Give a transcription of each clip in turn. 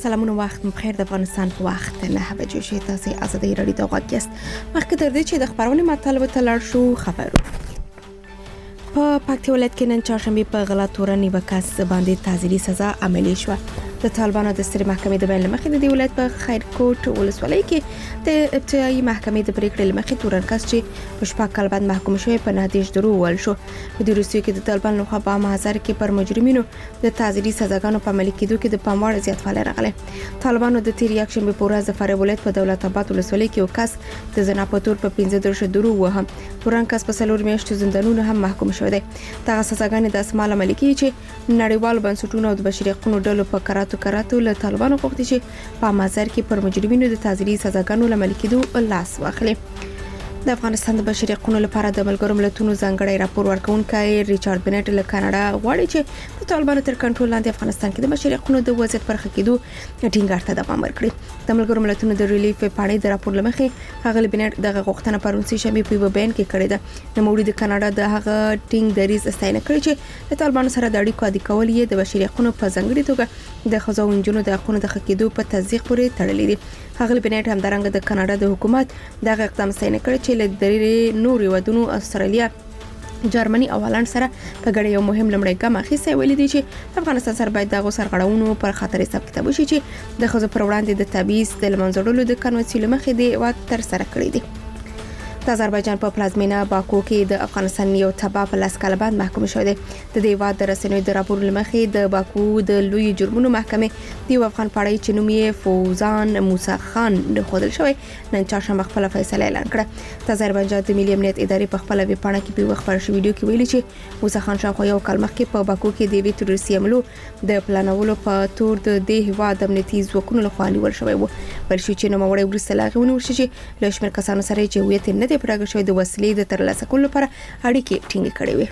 سلامونه وخت بخیر د افغانستان په وخت 9 بجې شي تاسو ازادي رادیو ته غواړئ مخکې تر دې چې د خبرونې مطلب ته لاړ شو خبرو په پکتیا ولایت کې نن چهارشنبه په غلا تورنې وکاس باندې تعزیري سزا عملي شوه د طالبانو د سترې محکمې د بیان لمخې د ولایت په خیرکوټ ولسوالۍ کې د ابتدایي محکمې د پریکړې لمخې تورنکس چې په شپږ کال بعد محکوم شوی په نهدیش درو ول شو په دې روسیې کې د طالبانو لخوا په مهزار کې پر مجرمینو د تعزیري سزاګانو په عملي کېدو کې د پاموړ زیاتوالی راغلی طالبانو د تیر یک شنبه په ورځ د فاریاب ولایت په دولت آباد ولسوالۍ کې یو کس د زنا په تور په 15 درو وهم تورنکس په څلور میاشتو زندانونو هم محکوم شوی دی دغه سزاګانې د اسمال عملي کیږي چې نړیوال بنسټونو او د بشري حقوقو ډلو په کراتو له طالبانو غوښتي چې په مازار کې پر مجرمینو د تعزیري سزاګانو عملي کېدو لاس واخلي د افغانستان د بشري حقوقو لپاره د ملګرو ملتونو ځانګړی راپور ورکونکي ریچارډ بنټ له کاناډا غواړي چې د طالبانو تر کنټرول لاندې افغانستان کې د بشري حقوقو د وضعیت پر ښه کېدو ټینګار ته دوام ورکړي د ملګرو ملتونو د ریلیف پاڼې د راپور لمخې هغه بنټ دغه غوښتنه پرونسي شنبه په بیان کې کړې ده د موړي د کاناډا د هغه ټینګ دریز استاینه کړې چې د طالبانو سره د اړیکو عادي کول یې د بشري حقوقو په ځانګړي توګه د ښځو او نجونو د حقوقو د ښه کېدو په تصدیق پورې تړلې دي هغه بنټ هم درنګ د کاناډا د حکومت دغه اقدام استاینه کړی چې له نور ودونو استرالیا جرمني او هالند سره په ګډه یو مهم لمړی ګام اخیسته ویل دي چې افغانستان سره باید دغه سرغړونو پر خطر حساب کتاب وشي چې د خزو پر وړاندې د تبعیض د لمنځوړلو د کنوانسیون مخې دی و تر سره کړی دي د آذربایجان په پلازمینه باکو کې د افغانستان یو تبع په لاس کال بعد محکوم شوی دی د دې واد د رسنیو د راپور لمخې د باکو د لوی جرمونو محکمې د افغان پاړی چې نوم یې فوزان موسی خان د خودل شوی نن چهارشنبه خپل فیصله اعلان کړه د آذربایجان د ملي امنیت ادارې په خپل ویب پاڼه کې په خبر شوی ویډیو کې ویلي چې موسی خان شاوخوا یو کال مخکې په باکو کې د وی تروریستي عملو د پلانولو په تور د دې هواد امنیتي ځواکونو لخوا نیول شوی و ورشي چې نو موري ورسته لاغونه ورشي چې لښمر کسانو سره چې هویت نه دی پرګه شوی د وسلې د ترلاسه کولو لپاره اړیکې ټینګې کړې وي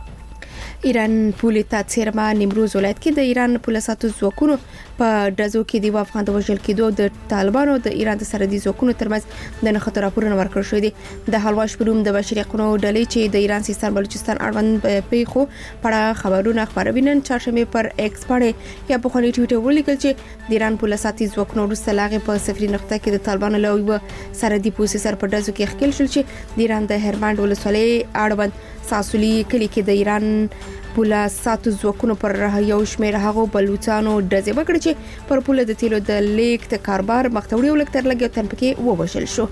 ایران پولیس تاثیرما نیمروز ولایت کې د ایران پولیساتو ځواکونو په دزو کې د افغان د وژل کېدو د طالبانو د ایران د سرحدي ځواکونو ترمنځ د نښته راپورونه ورکړل شوې دي د حلواش پروم د بشري حقوقو ډلې چې د ایران سیستان بلوچستان اړوند پیښو په خبرونه خبروي نن چهارشنبه پر ایکس باندې یا په خپل ټویټر ولیکل چې د ایران پولیساتي ځواکونو وروسته لاغه په صفري نقطه کې د طالبانو له یو سرحدي پولیس سره په دزو کې خپل شول چې د ایران د هرمند ولسوالۍ اړوند ساسولي کلی کې د ایران پولیساتو ځواکونو پر یو شمېر هغه بلوچستانو دزې وکړي چې پر پوله د تیلو د لیک د کاروبار مختوړي ولکتر لګي تن پکې ووژل شو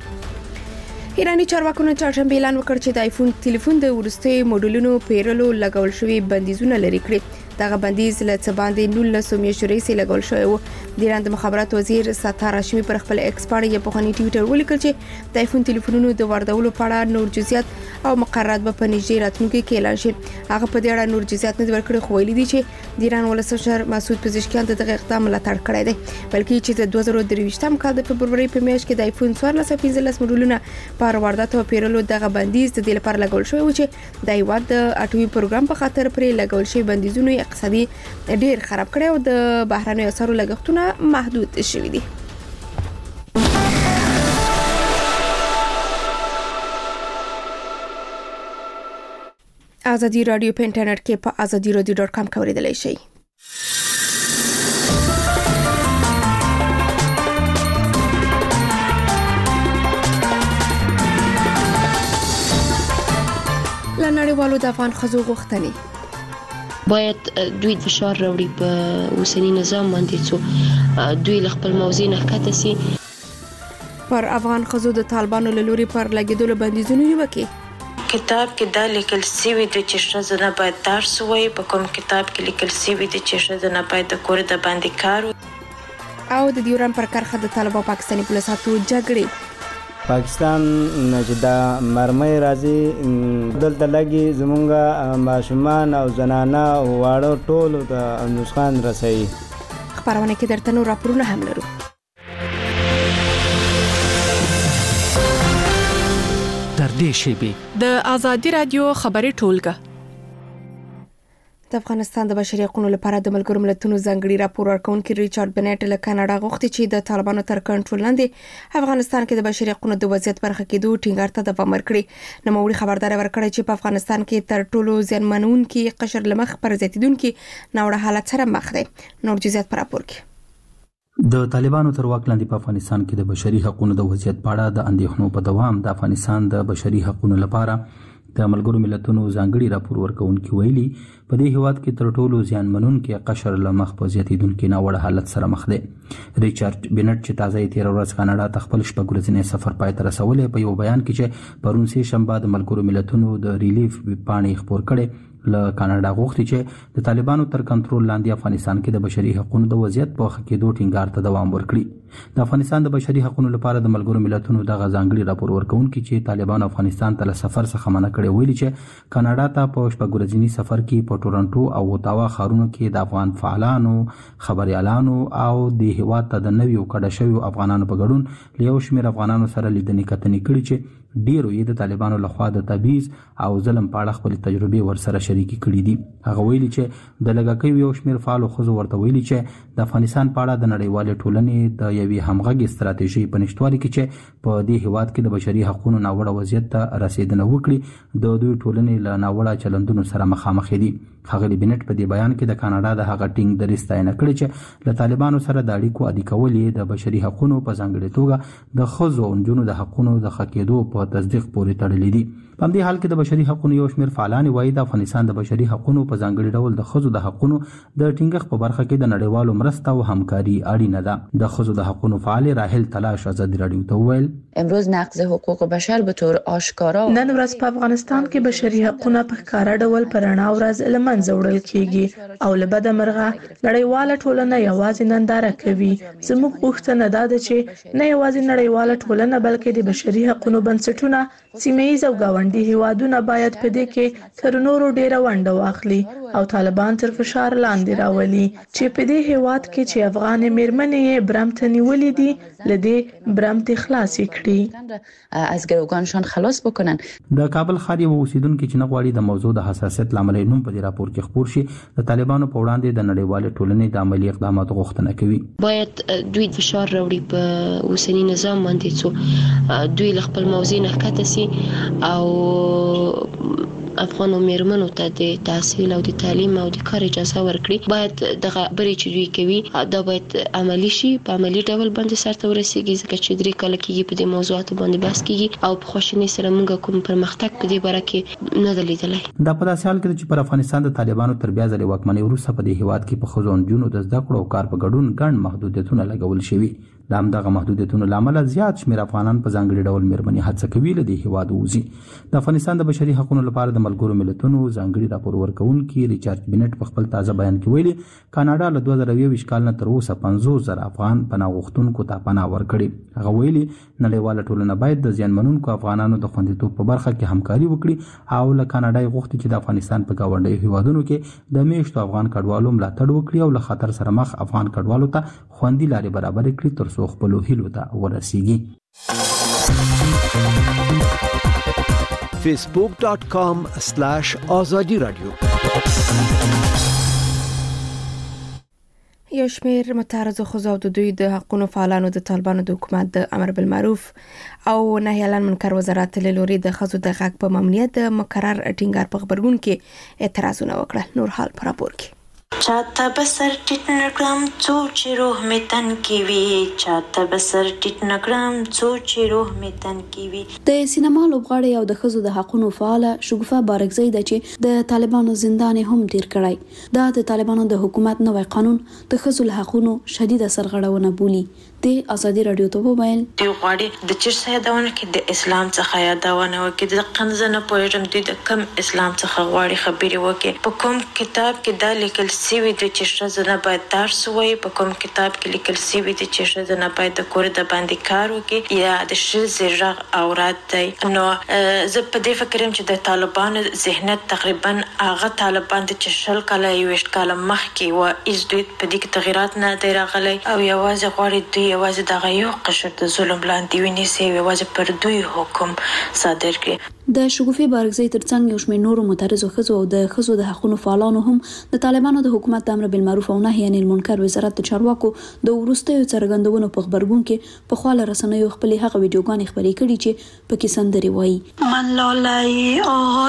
ایرانی چارواکو نن چهارشنبه اعلان وکړ چې د آیفون ټلیفون د ورستي موډلونو پیرلو لګول شوی بندیزونه لري کړی دغه بندیز له څه باندې 19 میاشتې رئیس لګول شوی و د ایران د مخابرات وزیر ستار هاشمي پر خپل ایکس باندې په خني ټویټر ولیکل چې د آیفون ټلیفونونو د واردولو په اړه نور جزئیات او مقررات به په نږدې راتلونکي کې اعلان شي هغه په دې اړه نور جزئیات نه ورکړي خو ویلي دي چې د ایران ولسمشر مسعود پزشکیان دغه اقدام ملاتړ کړی دی بلکې چې د 2023م کال د فبرवरी په میاشت کې د آیفون 1415 موډلونه پر واردات او پیرلو دغه بندیز د دې لپاره لګول شوی و چې د ایواد د اټومي پروګرام په خاطر پرې لګول شوی بندیزونه اقتصادي ډیر خراب کړي او د بهراني اثارو لګښتونه محدود شوي دي ازادي رادیو په انټرنیټ کې په azadiradio.com کوریدلی شئ لنړیوالو د افغان ښځو غوښتنې باید دوی فشار راوړي په اوسنی نظام باندې چې دوی خپل موضوع نه ښکته سي پر افغان ښځو د طالبانو له لوري پر لګیدلو بندیزونه نیوکه کتاب کې دا لیکل سوی د چې ښځه نه باید درس وایي په کوم کتاب کې لیکل سوی د چې ښځه نه باید د کور د باندې کار او د ډیورن پر کرخه د طالبانو پاکستاني پولیساتو جګړې پاکستان چې دا مرمۍ راځي دلته لګي زمونږه ماشومان او زنانه او واړه ټول د نسخان رسي خبرونه کې درته نور راپورونه هم لرو تر دې شیبې د ازادي رادیو خبري ټولګه د افغانستان د بشري حقوقو لپاره د ملګرو ملتونو ځانګړي راپور ورکونکي ریچارډ بنټ له کاناډا غوښتي چې د طالبانو تر کنټرول لاندې افغانستان کې د بشري حقوقو د وضعیت برخه کې دوه ټینګار ته دوام ورکړي نو موري خبرداري ورکړي چې په افغانستان کې تر ټولو ځانمنونکي قشر لمخ پر زیاتیدونکي نوړه حالت سره مخ دي نور جزئیات پر راپور کې د طالبانو تر واک لاندې په افغانستان کې د بشري حقوقو د وضعیت په اړه د اندېښنو په دوام د افغانستان د بشري حقوقو لپاره د ملګرو ملتونو ځانګړي راپور ورکونکي ویلي په دې هیواد کې تر ټولو زیانمنونکي قشر له مخ په زیاتېدونکي ناوړه حالت سره مخ دی. ریچارډ بینټ چې تازه یې تېره ورځ کاناډا ته خپل شپږ ورځنی سفر پای ته رسولی په یو بیان کې چې پرون سه شنبه د ملګرو ملتونو د ریلیف پاڼې خپور کړي له کاناډا غوښتي چې د طالبانو تر کنټرول لاندې افغانستان کې د بشري حقوقو د وضعیت په ښه کېدو ټینګار ته دوام ورکړي. د افغانستان د بشري حقوقو لپاره د ملګرو ملتونو دغه ځانګړي راپور ورکونکي چې طالبانو افغانستان ته له سفر څخه منع کړي ویلي چې کاناډا ته په شپږ ورځني سفر کې په ټورنټو او اوتاوا ښارونو کې د افغان فعالانو، خبريالانو او د هیواد ته د نویو کډه شویو افغانانو په ګډون له یو شمېر افغانانو سره لیدنې کتنې کړي چې ډیرو یې د طالبانو لخوا د تبعیض او ظلم په اړه خپل تجربې ورسره شریکې کړي دي. هغه ویلي چې د لږکیو یو شمېر فعالو ښځو ورته ویلي چې د افغانستان په اړه د نړیوالې ټولنې د یوې همغږې ستراتیژۍ په نشتوالي کې چې په دې هیواد کې د بشري حقوقو ناوړه وضعیت ته رسیدنه وکړي د دوی ټولنې له ناوړه چلندونو سره مخامخ دي. ښاغلي بینټ په دې بیان کې د کاناډا د هغه ټینګ دریځ ستاینه کړې چې له طالبانو سره د اړیکو عادي کول یې د بشري حقوقو په ځانګړې توګه د ښځو او نجونو د حقوقو د ښه کېدو په تصدیق پورې تړلې دي. په همدې حال کې د بشري حقوقو یو شمېر فعالان وایي د افغانستان د بشري حقوقو په ځانګړي ډول د ښځو د حقوقو د ټینګښت په برخه کې د نړیوالو مرسته او همکاري اړینه ده. د ښځو د حقوقو فعال راحل تلاش ازادي راډیو ته وویل امروز نقض حقوق بشر به طور آشکارا نن ورځ په افغانستان کې بشري حقوقونه په ښکاره ډول په رڼا ورځ له منځه وړل کیږي او له بده مرغه نړیواله ټولنه یوازې ننداره کوي. زموږ غوښتنه دا ده چې نه یوازې نړیواله ټولنه بلکې د بشري حقوقو بنسټونه سیمه‌ییز او گاونډي هیوادونه باید په دې کې تر نورو ډیره ونډه واخلي او طالبان تر فشار لاندې راولي چې په دې هیواد کې چې افغان میرمنې برمته نیولې دي لدې برمته خلاص کړي از گروگانشان خلاص بکنن. د کابل ښار یو اوسیدونکو چې نغواړي د موضوع د حساسیت لامل نوم په دې راپور کې خپور شي د طالبانو په وړاندې د نړیوال ټولنې د عملی اقداماتو غوښتنه کوي. باید دوی فشار راوړي په اوسنی نظام باندې څو دوی خپل موضوع نه ښکته سي او افغان میرمنو ته د تحصیل او د تعلیم او د کار اجازه ورکړي. باید دغه بري چې دوی کوي دا باید عملی شي، په عملی ډول باندې سرته ورسیږي ځکه چې درې کال کېږي په دې موضوعاتو باندې بحث کېږي او په خوشنۍ سره موږ کوم پرمختګ په دې باره کې نه دی لیدلی. دا په داسې حال کې چې پر افغانستان د طالبانو تر بیا ځلې واکمنۍ وروسته په دې هیواد کې په ښځو او نجونو د زده کړو او کار په ګډون ګڼ محدودیتونه لګول شوي. د همدغه محدودیتونو له امله زیات شمېر افغانان په ځانګړي ډول میرمنې هڅه کوي له دې هیواد ووځي. د افغانستان د بشري حقوقو لپاره د ملګرو ملتونو ځانګړي راپور ورکونکي ریچارډ بینټ په خپل تازه بیان کې ویلي کاناډا له 2020 کال نه تر اوسه 50,000 افغان پناه غوښتونکو ته پناه ورکړي. هغه ویلي نړیواله ټولنه باید د زیانمنونکو افغانانو د خوندیتوب په برخه کې همکاري وکړي او له کاناډا یې غوښتي چې د افغانستان په ګاونډیو هیوادونو کې د میشتو افغان کډوالو ملاتړ وکړي او له خطر سره مخ افغان کډوالو ته خوندي لارې برابر کړي ترڅو خپلو هیلو ته ورسیږي. facebook.com/azadi radio یو شمېر متعرض ښځو او د دوی د حقوقو فعالانو د طالبانو د حکومت د امر بالمعروف او نهي عن المنکر وزارت له لوري د ښځو د حق په ممنوعیت د مقرر ټینګار په خبرګون کې اعتراضونه وکړل. نور حال پر راپور کې چاته بسر ټیټ نکړم څو چې روح می تن کی وی چاته بسر ټیټ نکړم څو چې روح می تن کی وی. د سینما لوبغاړي او د ښځو د حقوقو فعال شګوفه بارکزی د چې د طالبانو زندان هم تیر کړی. دا د طالبانو د حکومت نوې قانون د ښځو له حقوقو شدیده سرغړونه بولی. د ازادي رادیو ته وویل دی غواړي د چیرې یادونه کې د اسلام څخه یادونه وکړي د قنځنه پوهېږم دوی د کم اسلام څخه غواړي خبرې وکړي. په کوم کتاب کې دا لیکل سوي د چې ښځه نه باید درس ووایي، په کوم کتاب کې لیکل سوي د چې ښځه نه باید د کور د باندې کار وکړي یا د ښځې غږ عورت دی. نو زه په دې فکر یم چې د طالبانو ذهنیت تقریبا هغه طالبان چې 20 کاله 21 کاله مخکې و هیڅ دوی په دې کې تغیرات نه دی راغلی او یوازې غواړي دوی یوازې دغه یو قشر د ظلم لاندې ونیسي، یوازې پر دوی حکم صادر کړي. د شګوفې بارګزۍ ترڅنګ یو شمېر نورو معترضو ښځو او د ښځو د حقوقو فعالانو هم د طالبانو د حکومت د امر بالمعروف او نهي عن المنکر وزارت د چارواکو د وروستیو څرګندونو په خبرګون کې په خواله رسنیو خپلې هغه ویډیوګانې خپرې کړي چې پکې سندرې وایي من لالای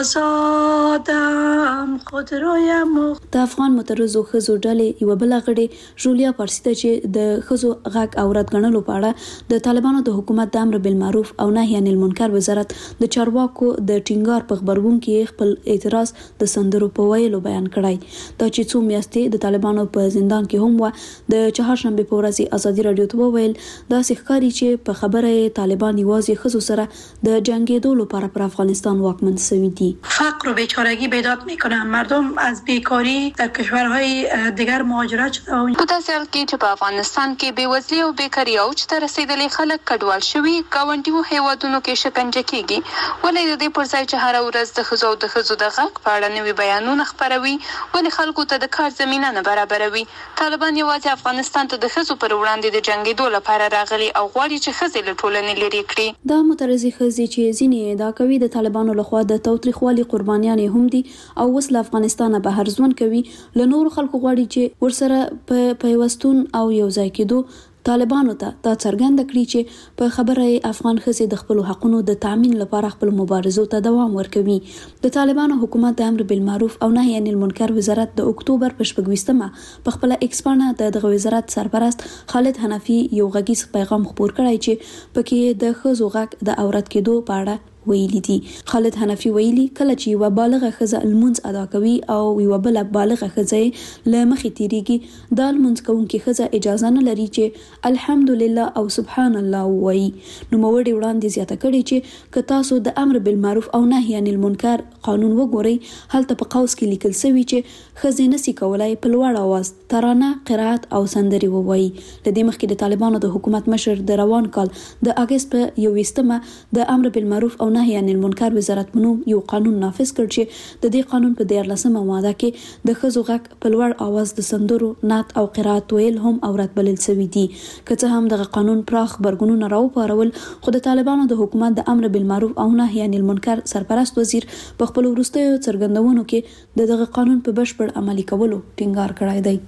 آزادم خودرویم. د افغان معترضو ښځو ډلې یو بل غړي جولیا پارسی ته چې د ښځو غږ اورات غنلو په اړه د طالبانو د حکومت د امر بالمعروف او نهي عن المنکر وزارت د چارواکو د ټینګار په خبرګون کې خپل اعتراض د سندرو په ویلو بیان کړی دا چې څو میاشتې د طالبانو په زندان کې هم و. د چهارشنبه په ورځ ازادي رادیو ته وویل دا ښکاري چې په خبره طالبان یوازې ښځو سره د جنگیدو لپاره پر افغانستان واکمن شوی دي. فقر و بیچارگی بیداد میکنن مردم از بیکاری در کشورهای دیگر مهاجرت شده. په داسې حال کې چې په افغانستان کې بېوزلي او بیکاري اوج ته رسیدلي خلک کډوال شوي ګاونډیو هیوادونو کې شکنجه کیږي. ولې د دې پر ځای چې هر ورځ د ښځو او د ښځو د غږ په اړه نوي بیانونه خپروي ولې خلکو ته د کار زمینه نه برابروي؟ طالبان یوازې افغانستان ته د ښځو پر وړاندې د جنګېدو لپاره راغلي او غواړي چې ښځې له ټولنې لرې کړي. دا مترضي ښځې چې ځینې ادعا کوي د طالبانو لخوا د تاوتریخوالي قربانیانې هم دي او اوس له افغانستانه بهر ژوند کوي له نورو خلکو غواړي چې ورسره په پیوستون او یو ځای کېدو طالبانو ته دا څرګنده کړي چې په خبره افغان ښځې د خپل حقوقو د تامین لپاره خپل مبارزو ته دوام ورکوي. د طالبانو حکومت د امر بالمعروف او نهي عن المنکر وزارت د اکتوبر په 26مه په خپل ایکس باندې دغه وزارت سرپرست خالد حنفي یو غږیز پیغام خپور کړی چې پکې د ښځو غږ د عورت کېدو په اړه ویلي دي. خالد حنفي ویلي کله چې یو بالغه ښځه المنځ ادا کوي او یو بل بالغه ښځه له مخې تیریږي د المنځ کوونکې ښځه اجازه نه لري چې الحمدلله او سبحان الله وایي. نو موړي وړاندې زیاته کړي چې که تاسو د امر بالمعروف او نهي عن المنکر قانون وګورئ هلته په قوس کې لیکل شوی چې ښځې نشي کولای په لوړ اواز ترانه قرات او سندري ووایي. لدې مخکې د طالبانو د حکومت مشر د روان کال د اگست په 21مه د امر بالمعروف او نهي عن المنکر وزارت په نوم یو قانون نافذ کړ چې د دې قانون په 14مه ماده کې د ښځو غږ په لوړ اواز د سندرو نعت او قرات ویل هم عورت بلل شوی دي. که څه هم دغه قانون پراخ خبرګونونه راوپارول خو د طالبانو د حکومت د امر بالمعروف او نهي عن المنکر سرپرست وزیر په خپل وروستیو څرګندونو کې دغه قانون په بشپړ عملي کولو ټینګار کړی دی.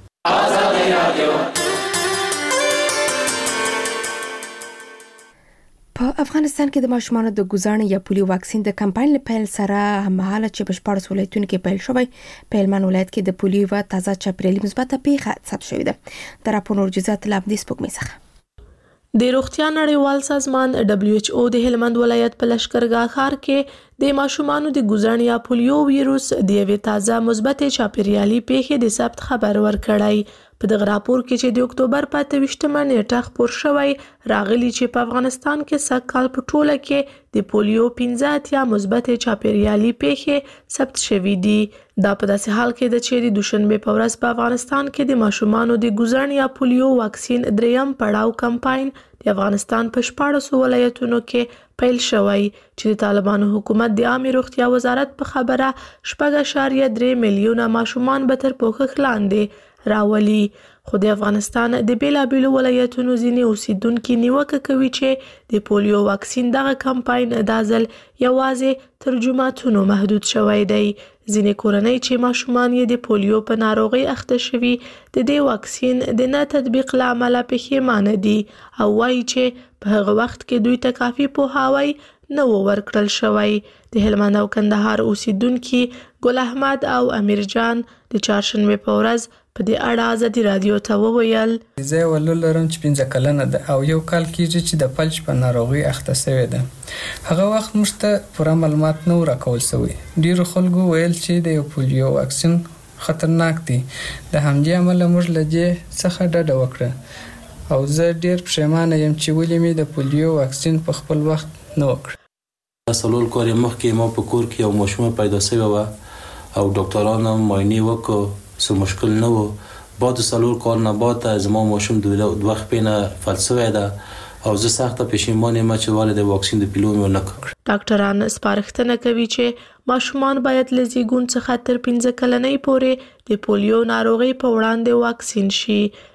په افغانستان کې د ماشومانو د ګوزانې یا پولیو واکسین د کمپاین له پیل سره هممهاله چې په 14 ولایتونو کې پیل شوی په هلمند ولایت کې د پولیو و تازه چاپیریالي مثبته پیښه ثبت شوې ده. د راپور جزئیات له دې سپوږمۍ څخه د روغتیا نړیوال سازمان WHO د هلمند ولایت په لشکرګاه ښار کې د ماشومانو د ګوزانې یا پولیو ویروس د یوې تازه مثبتې چاپیریالي پیښې د ثبت خبر ورکړی. په دغه راپور کې چې د اکتوبر په 28مه نیټه خپور شوی راغلی چې په افغانستان کې سږکال په ټوله کې د پولیو 15 مثبتې چاپیریالي پیښې ثبت شوې دي. دا په داسې حال کې ده چې د دوشنبه په ورځ په افغانستان کې د ماشومانو د ګوزانې یا پولیو واکسین دریم پړاو کمپاین د افغانستان په 14 ولایتونو کې پیل شوی چې د طالبانو حکومت د عامه روغتیا وزارت په خبره 4.3 میلیونه ماشومان به تر پوښښ لاندې راولي. خو د افغانستان د بیلابیلو ولایتونو ځینې اوسیدونکي نیوکه کوي چې د پولیو واکسین دغه کمپاین د ځل یوازې تر جمعتونو محدود شوی دی. ځینې کورنۍ چې ماشومان یې د پولیو په ناروغۍ اخته شوي د دې واکسین د نه تطبیق له امله پښیمانه دي او وایي چې په هغه وخت کې دوی ته کافي پوهاوی نه و ورکړل شوی. د هلمند او کندهار اوسیدونکي ګل احمد او امیر جان د چهارشنبه په ورځ په دې اړه ازادي رادیو ته وویل زه ولول لرم چې 15 کلنه ده او یو کال کېږي چې د فلج په ناروغي اخته شوې ده. هغه وخت موږ ته پوره معلومات نه راکول شوی. ډیرو خلکو ویل چې د پولیو واکسین خطرناک دی. د همدې عمله موږ له دې څخه ډډه وکړه او زه ډیر پښیمانه یم چې ولې مې د پولیو واکسین په خپل وخت نه وکړ. سلول کور مخکې ما په کور کې یو ماشوم پیدا شوی و او ډاکټرانو معاینه وکړ څه مشکل نه و. بعد سلول کال نه بعد زما ماشوم د وخت پینه فلسفه ده او زه سخته پښیمانه یم چې والد واکسین د پیلو مې نه کړ. ډاکټران سپارښتنه کوي چې ماشومان باید له زیږون څخه تر 15 کلنۍ پورې د پولیو ناروغي په وړاندې واکسین شي.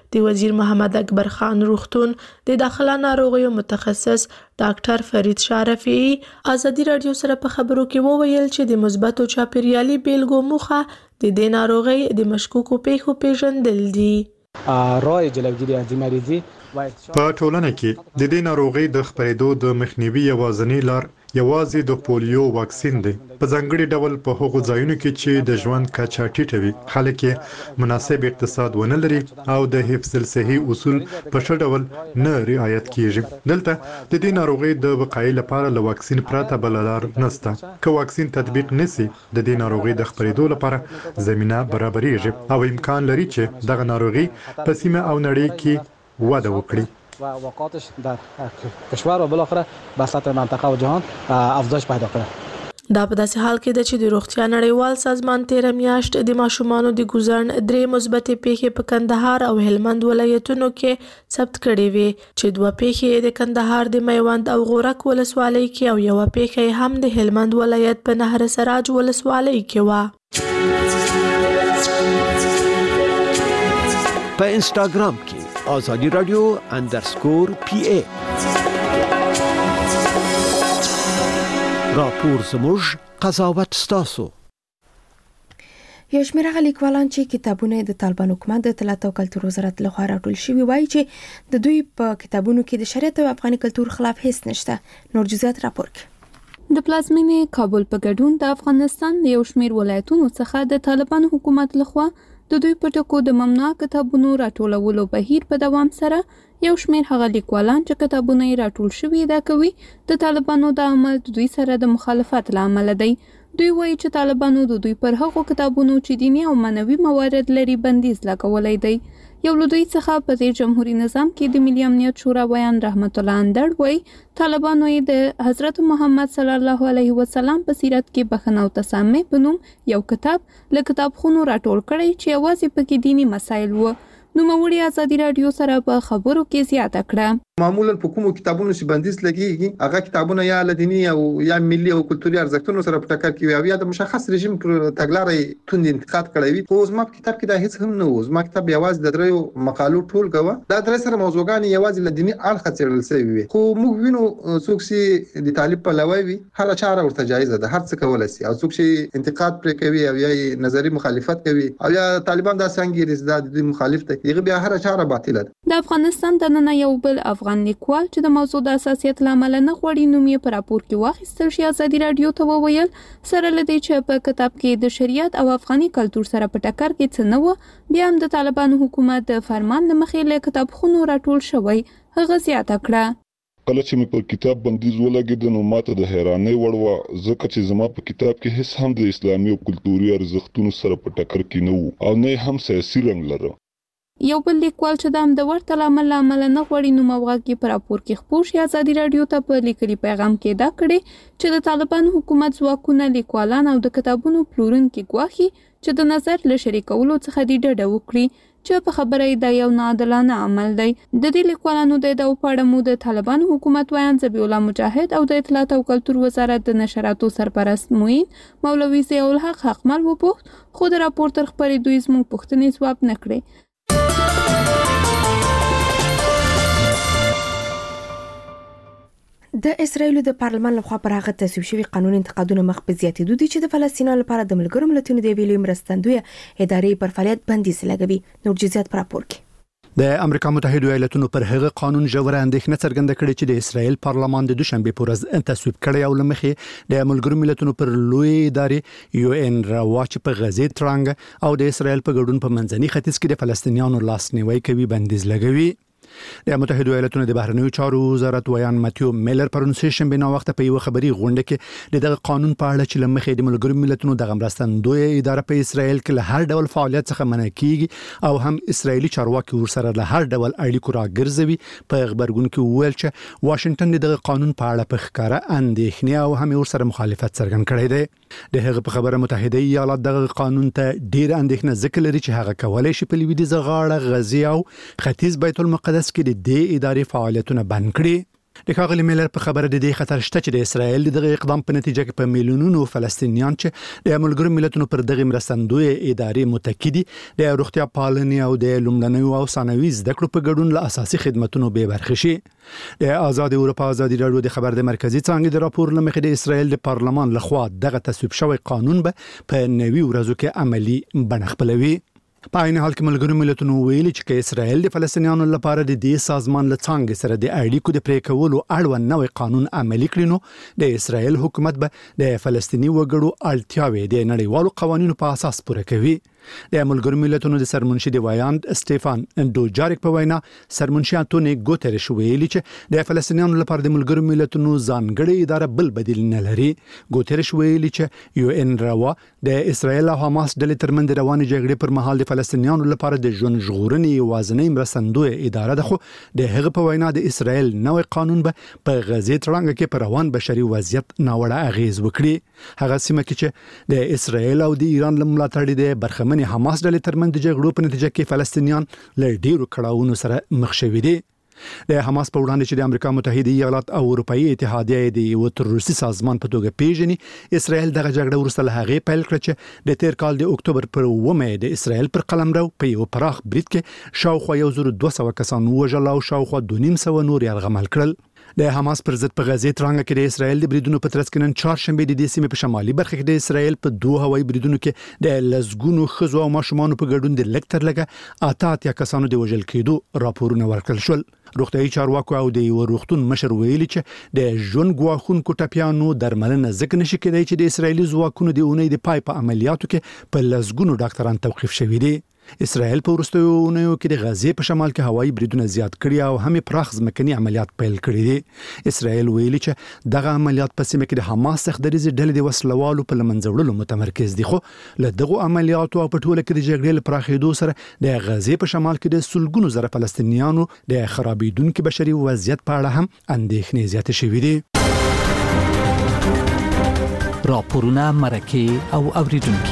د وزیر محمد اکبر خان روغتون د داخله ناروغیو متخصص ډاکټر فرید شارفی ازادي رادیو سره په خبرو کې وویل چې د مثبتو چاپیریالي بیلګو موخه د دې ناروغي د مشکوکو پیښو پیژندل دي. رای جلوگیری از این مریضی په ټولنه کې د دې ناروغي د خپرېدو د مخنیوي یوازینی لار یوازې د پولیو واکسین دی. په ځانګړي ډول په هغو ځایونو کې چې د ژوند کچه ټیټه وي، خلک یې مناسب اقتصاد ونه لري او د حفظ الصحي اصول په ښه ډول نه رعایت کیږي. دلته د دې ناروغي د وقایې لپاره له واکسین پرته بل لار نشته. که واکسین تطبیق نشي، د دې ناروغي د خپرېدو لپاره زمينه برابرېږي او امکان لري چې دغه ناروغي په سیمه او نړۍ کې وده وکړي و وقاتش در کشور و بالاخره به سطح منطقه و جهان افزایش پیدا کړي. دا په داسې حال کې ده چې د روغتیا نړیوال سازمان تیر میاشت د ماشومانو د ګوزن 3 مثبت پیښې په کندهار او هلمند ولایتونو کې ثبت کړي وي، چې 2 پیښې د کندهار د میوند او غورک ولسوالۍ کې او 1 پیښه هم د هلمند ولایت په نهر سراج ولسوالۍ کې و. په انستاګرام کې آزادی رادیو _PA راپور زموږ قضاوت ستاسو. یو شمېر هغه لیکوالان چې کتابونه د طالبان حکومت د اطلاعات او کلتور وزارت لخوا راټول شوي وایي چې د دوی په کتابونو کې د شریعت او افغاني کلتور خلاف هیڅ نشته. نور جزئیات راپور کې. د پلازمینې کابل په ګډون د افغانستان د یو شمېر ولایتونو څخه د طالبان حکومت لخوا د دوی په ټکو د ممنوع کتابونو راټولولو بهیر په دوام سره یو شمېر هغه لیکوالان چې کتابونه یې راټول شوي دا کوي د طالبانو د عمل د دوی سره د مخالفت له امله دی. دوی وایي چې طالبانو د دوی پر هغو کتابونو چې دیني او معنوي موارد لري بندیز لګولی دی. یو له دوی څخه په دې جمهوریت نظام کې د ملي امنیت شورا ویان رحمت الله اندړ وایي طالبانو یې د حضرت محمد صلی الله علیه وسلم په سیرت کې بخښنه او تسامح په نوم یو کتاب له کتابخونو راټول کړی چې یوازې پکې دینی مسایل وو. نوموړي ازادي رادیو سره په خبرو کې زیاته کړه. معمولا په کومو کتابونو چې بندیز لګیږي هغه کتابونه یا لدینی او یا ملي او کلتوري ارزښتونو سره په ټکر کې وي او یا د مشخص رژیم پر تګلارې توند انتقاد کړی وي. خو زما په کتاب کې دا هیڅ هم نه و. زما کتاب یوازې د دریو مقالو ټولګه و. دا درې سره موضوعګان یوازې لدینی اړخ څېړل شوی وي. خو موږ وینو څوک چې د طالب په لوي وي هر چاره ورته جایز ده، هر څه کولای شي، او څوک چې انتقاد پرې کوي او یا نظری مخالفت کوي او یا طالبان دا څنګه رسیدل د مخالف ته هغه بیا هر چاره باطله ده. د افغانستان د نن یو بل افغان لیکوال چې د موضوع د اساسیت لامل نه غوړي نوم یې په راپور کې واخیستل شي ازادي رادیو ته وویل سره لدی چې په کتاب کې د شریعت او افغاني کلتور سره په ټکر کې څه نه و، بیا هم د طالبانو حکومت د فرمان له مخې له کتابخونو راټول شوی. هغه زیاته کړه کله چې مې په کتاب بندیز ولګېد نو ماته د حیرانۍ وړ وه، ځکه چې زما په کتاب کې هیڅ هم د اسلامي او کلتوري ارزښتونو سره په ټکر کې نه وو او نه هم سیاسي رنګ لره. یو بل لیکوال چې د همد ورته لامل نه غوړي نوم او غږ په راپور کې خپور شي ازادي رادیو ته په لیکلي پیغام کې دا کړي چې د طالبان حکومت ځواکونه لیکوالان او د کتابونو پلورونکي ګواښي چې د نظر له شریکولو څخه دې ډډه وکړي چې په خبره یې دا یو ناعادلانه عمل دی. د دې لیکوالانو د ادعاو په اړه مو د طالبان حکومت ویان ذبیح الله مجاهد او د اطلاعات او کلتور وزارت د نشراتو سرپرست معین مولوي ضیاء الحق حقمل وپوښت، خو د راپور تر خپرېدو زموږ پوښتنې ځواب نه کړې. د اسرایل د پارلمان لخوا پر هغه تصویب شوی قانون انتقادونه مخ په زیاتېدو دي چې د فلسطینیانو لپاره د ملګرو ملتونو د ویلي مرستندوی ادارې پر فعالیت بندیز لګوي. نور جزئیات پر راپور کې. د امریکا متحده ایالاتونو پر هغه قانون ژوره اندېښنه څرګنده کړې چې د اسرایل پارلمان د دوشنبه په ورځ تصویب کړی او لمخې د ملګرو ملتونو پر لوی ادارې UN راواچ په غزې ترانګ او د اسرایل په ګډون په منځني ختیځ کې د فلسطینیانو لاسنیوي کوي بندیز لګوي. د متحده ایالاتونو د بهرنیو چارو وزارت ویان ماتیو میلر پرون سه شنبه نو وخت په یو خبري غونډه کې دغه قانون په اړه چې لمخې د ملګرو ملتونو د مرستندوی اداره په اسرایل کې له هر ډول فعالیت څخه منع کیږي او هم اسرایلی چارواکي ورسره له هر ډول اړیکو راګرځوي. په خبرګون کې ویل چې واشنگټن دغه قانون په اړه په ښکارا اندېښنه او هم ورسره مخالفت څرګند کړی دی. د هغه په خبره متحده ایالات دغه قانون ته ډیر اندېښنه ذکر لري چې هغه کولای شي په لویدیځ غاړه غزې او ختیځ بیت المقدس کې د دې ادارې فعالیتونه بند کړي. د ښاغلي میلر په خبره د دې خطر شته چې د اسرایل د اقدام په نتیجه کې په میلیونونو فلسطینیان چې د ملګرو ملتونو پر دغه مرستندوی ادارې متکی دي د روغتیا پالنې او د لومړنیو او ثانوي زده کړو په ګډون له اساسي خدماتو بې برخې شي. د آزاد اروپا ازادي راډیو د خبر د مرکزی څانګې د راپور لمخې د اسرایل د پارلمان لخوا دغه تصویب شوی قانون به په 90 ورځو کې عملی بڼه خپلوي. په عین حال کې ملګرو ملتونو ویلي چې اسرائیل د فلسطینیانو لپاره د دې سازمان له څنګه سره د اړیکو د پرې کولو اړوند نوې قانون عملي کړي نو د اسرائیل حکومت به د فلسطینی وګړو اړتیاوې د نړیوالو قوانینو په اساس پوره کوي. د ملګرو ملتونو د سرمنشي د وایاند سټيفان دوجاریک په وینا سرمنشي انټونی ګوتریش ویلي چې د فلسطینیانو لپاره د ملګرو ملتونو ځانګړي اداره بل بدیل نه لري. ګوتریش ویلي چې یو ان روا د اسرائیل او حماس ډلې ترمنځ روانې جګړې پر مهال د فلسطینیانو لپاره د ژوند ژغورنې یوازینۍ مرستندوی اداره ده، خو د هغه په وینا د اسرائیل نوې قانون به په غزې تړانګه کې پر روان بشري وضعیت ناوړه اغیز وکړي. هغه سیمه کې چې د اسرائیل او د ایران له ملاتړ د برخمن حماس ډلې ترمنځ د جګړو په نتیجه کې فلسطینیان له ډیرو کړاوونو سره مخ شوي دي. د حماس په وړاندې چې د امریکا متحده ایالات او اروپאי اتحادیه د یو تروریستي سازمان په توګه پیژني، اسرائیل دغه جګړه ورسره له هغې پیل کړه چې د تیر کال د اکتوبر پر 9 د اسرائیل پر قلمرو په یو پراخ برید کې شاوخوا 1200 کسان وژل او شاوخوا 250 نور یرغمل کړل. د حماس پر ضد په غزې ترانګه کې د اسرائیل د بریدونو په ترڅ کې نن چهارشنبه د دې سیمې په شمالي برخه کې د اسرائیل په 2 هوایي بریدونو کې د لزګونو خزو او ماشومان په ګډون د لکتر لګه آتات یا کسانو د وژل کېدو راپورونه ورکړل شول. روغتیايي چارواکو او د یو روغتون مشر ویلي چې د ژوند ګواښونکو ټپیانو درملنه ځکه نشي کېدای چې د اسرائیلي ځواکونو د اونۍ د پای په عملیاتو کې په لزګونو ډاکټران توقيف شوي دي. اسرائیل په وروستیو اونیو کې د غزې په شمال کې هوایي بریدونه زیات کړي او هم پراخ ځمکني عملیات پیل کړي دي. اسرائیل ویلي چې دغه عملیات په سیمه کې د حماس سختدریزي ډلې د وسلوالو په لمنځه وړلو متمرکز دي، خو له دغه عملیاتو او په ټوله کې د جګړې لپاره پراخېدو سره د غزې په شمال کې د سلګونو زره فلسطینیانو د خرابېدونکو بشري وضعیت په اړه هم اندېښنې زیاتې شوې دي. راپورونه مرکه او اوریدونکو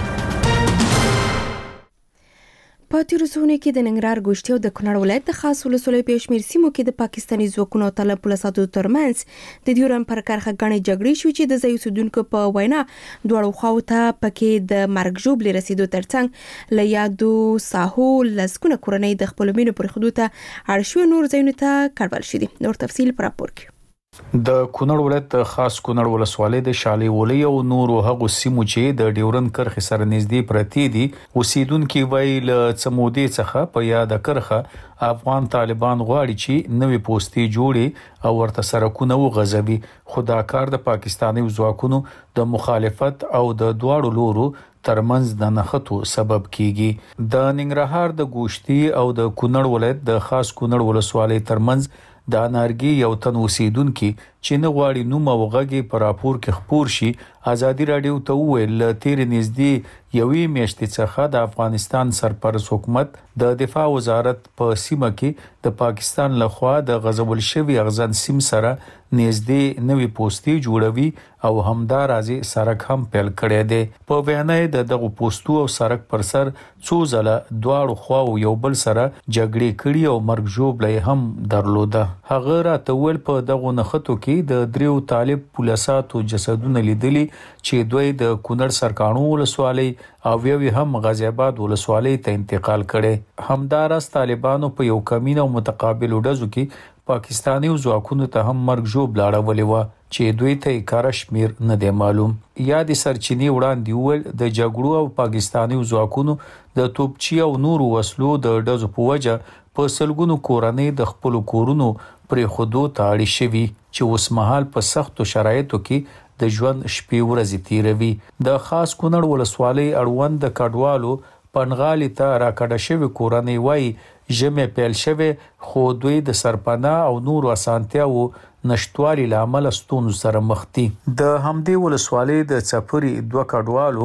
په تیرو څو کې د ننګرهار ګوشتي او د کونړ ولایت د خاص ولسوالۍ په شمیر سیمو کې د پاکستاني ځواکونو او طالب پولیسو ترمنځ د ډیورن پر کرخه غنې جګړې شوې چې د ځای اوسیدونکو په وینا دواړو خواو ته پکې د مرګ ژوبلې رسیدو ترڅنګ له یادو ساحو لسګونه کورنۍ د خپل مینو پر حدود ته اړشو نور ځایونو ته کډوال شوي. نور تفصیل پر راپور کې د کونړ ولایت خاص کونړ ولسوالۍ د شالي ولي او نورو هغو سیمو چې د ډیورن کرخه سره نږدې پرتی دي اوسیدونکو ویل څمودې څخه په یاد کرخه افغان طالبان غواړي چې نوې پوسټي جوړي او ورته سرکونه وغځوي، خو دا کار د پاکستاني ځواکونو د مخالفت او د دواړو لورو ترمنځ د نښتو سبب کیږي. د ننګرهار د ګوشتي او د کونړ ولایت د خاص کونړ ولسوالۍ ترمنځ د انارګي یو تن اوسیدونکو چې نه غواړي نوم او غږی پر راپور کې خبر شي ازادي رادیو ته ویل تیر نږدې یوې میاشتې څخه د افغانستان سرپرست حکومت د دفاع وزارت په سیمه کې د پاکستان لخوا د غزول شوی اغزن سیم سره نږدې نوې پوسټي جوړوي او همدار ازي سرک هم پیل کړی دی. په بیانې د دغه پوسټو او سرک پر سر څو ځله دواړو خواو یو بل سره جګړې کړي او مرګ ژوبلې هم درلوده. هغه راته ول په دغه نخښتو کې د دریو طالب پولیساتو جسدونه لیدلي چې دوی د کونړ سرکانو ولسوالۍ او یو هم غازی آباد ولسوالۍ ته انتقال کړي. همدارس طالبانو په یو کمین او متقابل ډزو کې پاکستاني ځواکونو ته هم مرګ ژوب لاړولې و چې دوی ته کار شمیر نه دی معلوم. یا د سرچینی وړاندې ول د جګړو او پاکستاني ځواکونو د توپچی او نورو وسلو د ډزو په وجه په سلګونو کورنۍ د خپل کورونو پرې خودو ته اړ شوي چې اوس مهال په سختو شرایطو کې د ژوند شپې ورځې تیروي. د خاص کونړ ولسوالۍ اړوند د کډوالو پنغالي ته راکړه شوی کورنۍ وای جمع پیل شوی، خو دوی د سرپناه او نورو اسانتیاو نشټوالي لامل ستونزو سره مخ دي. د همدې ولسوالۍ د چپري دوه کډوالو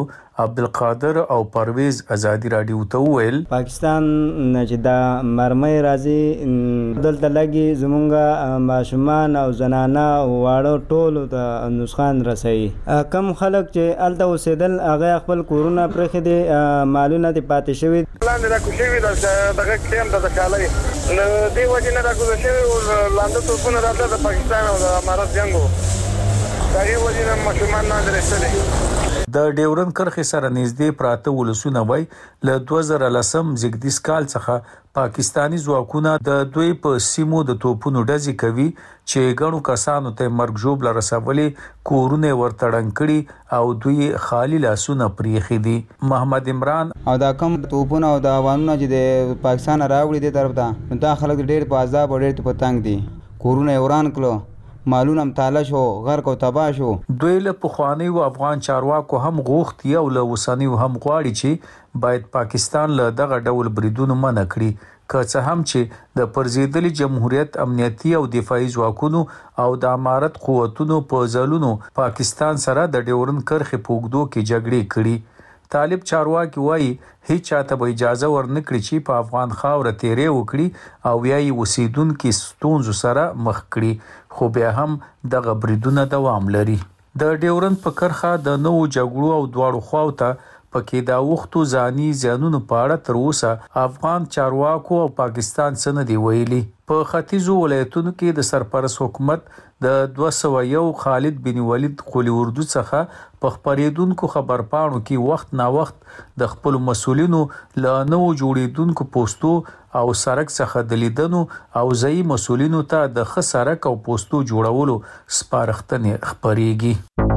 عبدالقادر او پرویز ازادي رادیو ته ویل پاکستان چې دا مرمۍ راځي دلته لګي زمونږه ماشومان او زنانه او واړه ټول ته نسخان رسي کم خلک چې الته اوسېدل هغه خپل کورونه پرخې دي مالونه دي پاتې شوی لاندې را کوشي دغه کلیم د کالای دی وجه نه را کوشي لاندې توپونه راځي د پاکستان او د امارات جنگو دغه وجه نه ماشومان نه درېستلي د ډیورن کرخې سره نږدې پراته ولسونه وای له 2010 زګدیس کال څخه پاکستانی ځواکونه د دوی په سیمو د توپونو ډزې کوي چې ګڼو کسانو ته مرګ ژوبله رسولې کورونه ورتړن کړي او دوی خالی لاسونه پریخي دي محمد عمران او دا کم توپونه او دا وانونه چې د پاکستان راوړي دي طرف ته دا خلک ډېر په عذاب او ډېر په تنگ دي کورونه وران کړو مالونه متاله شو غرق او تباه شو دوی له پخوانی او افغان چارواکو هم غوښتي او له وسانی هم غواړي چې باید پاکستان له دغه ډول بریدونو منع کړي که څه هم چې د پرزیدلي جمهوریت امنیتي او دفاعي ځواکونو او د امارت قوتونو په ځلونو پاکستان سره د ډیورن کرخې پوګدو کې جګړې کړي طالب چارواکي وایي هیڅ چاته به اجازه ورنکړي چې په افغان خاوره تیرې وکړي او یا یې اوسیدونکو ستونزو سره مخ کړي خو بیا هم دغه بریدونه دوام لري د ډیورن په کرخه د نوو جګړو او دواړو خواو ته پکې دا وختو ځاني زیانونو په اړه تر اوسه افغان چارواکو او پاکستان څخه دی ویلي په ختیځو ولایتونو کې د سرپرست حکومت د 201 خالد بن ولید قلی اردو څخه په خبرېدونکو خبرپاڼو کې وخت نا وخت د خپل مسولینو له نو جوړیدونکو پوسټو او سرک څخه د لیدنو او ځای مسولینو ته د ښه سرک او پوسټو جوړولو سپارښتنې خبرېږي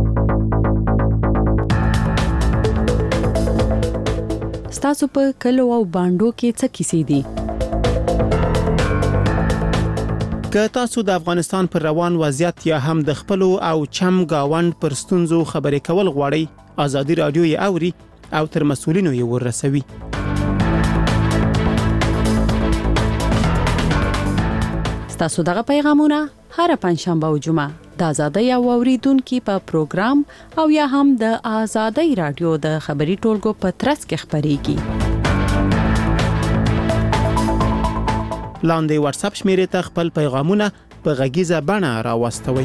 ستاسو په کلو او باندو کې څه کیسې دي که تاسو د افغانستان پر روان وضعیت یا هم د خپل او چم گاوند پر ستونزو خبرې کول غواړئ ازادي رادیو یې اوري او تر مسؤلینو یې ورسوي ستاسو دغه پیغامونه هر پنځشنبه او جمعه د ازادي او اوریدونکو په پروګرام او یا هم د ازادي رادیو د خبري ټولګو په ترڅ کې خبريږي لاندې واتس اپ شمیرې ته خپل پیغامونه په غږیزه بڼه راوستوئ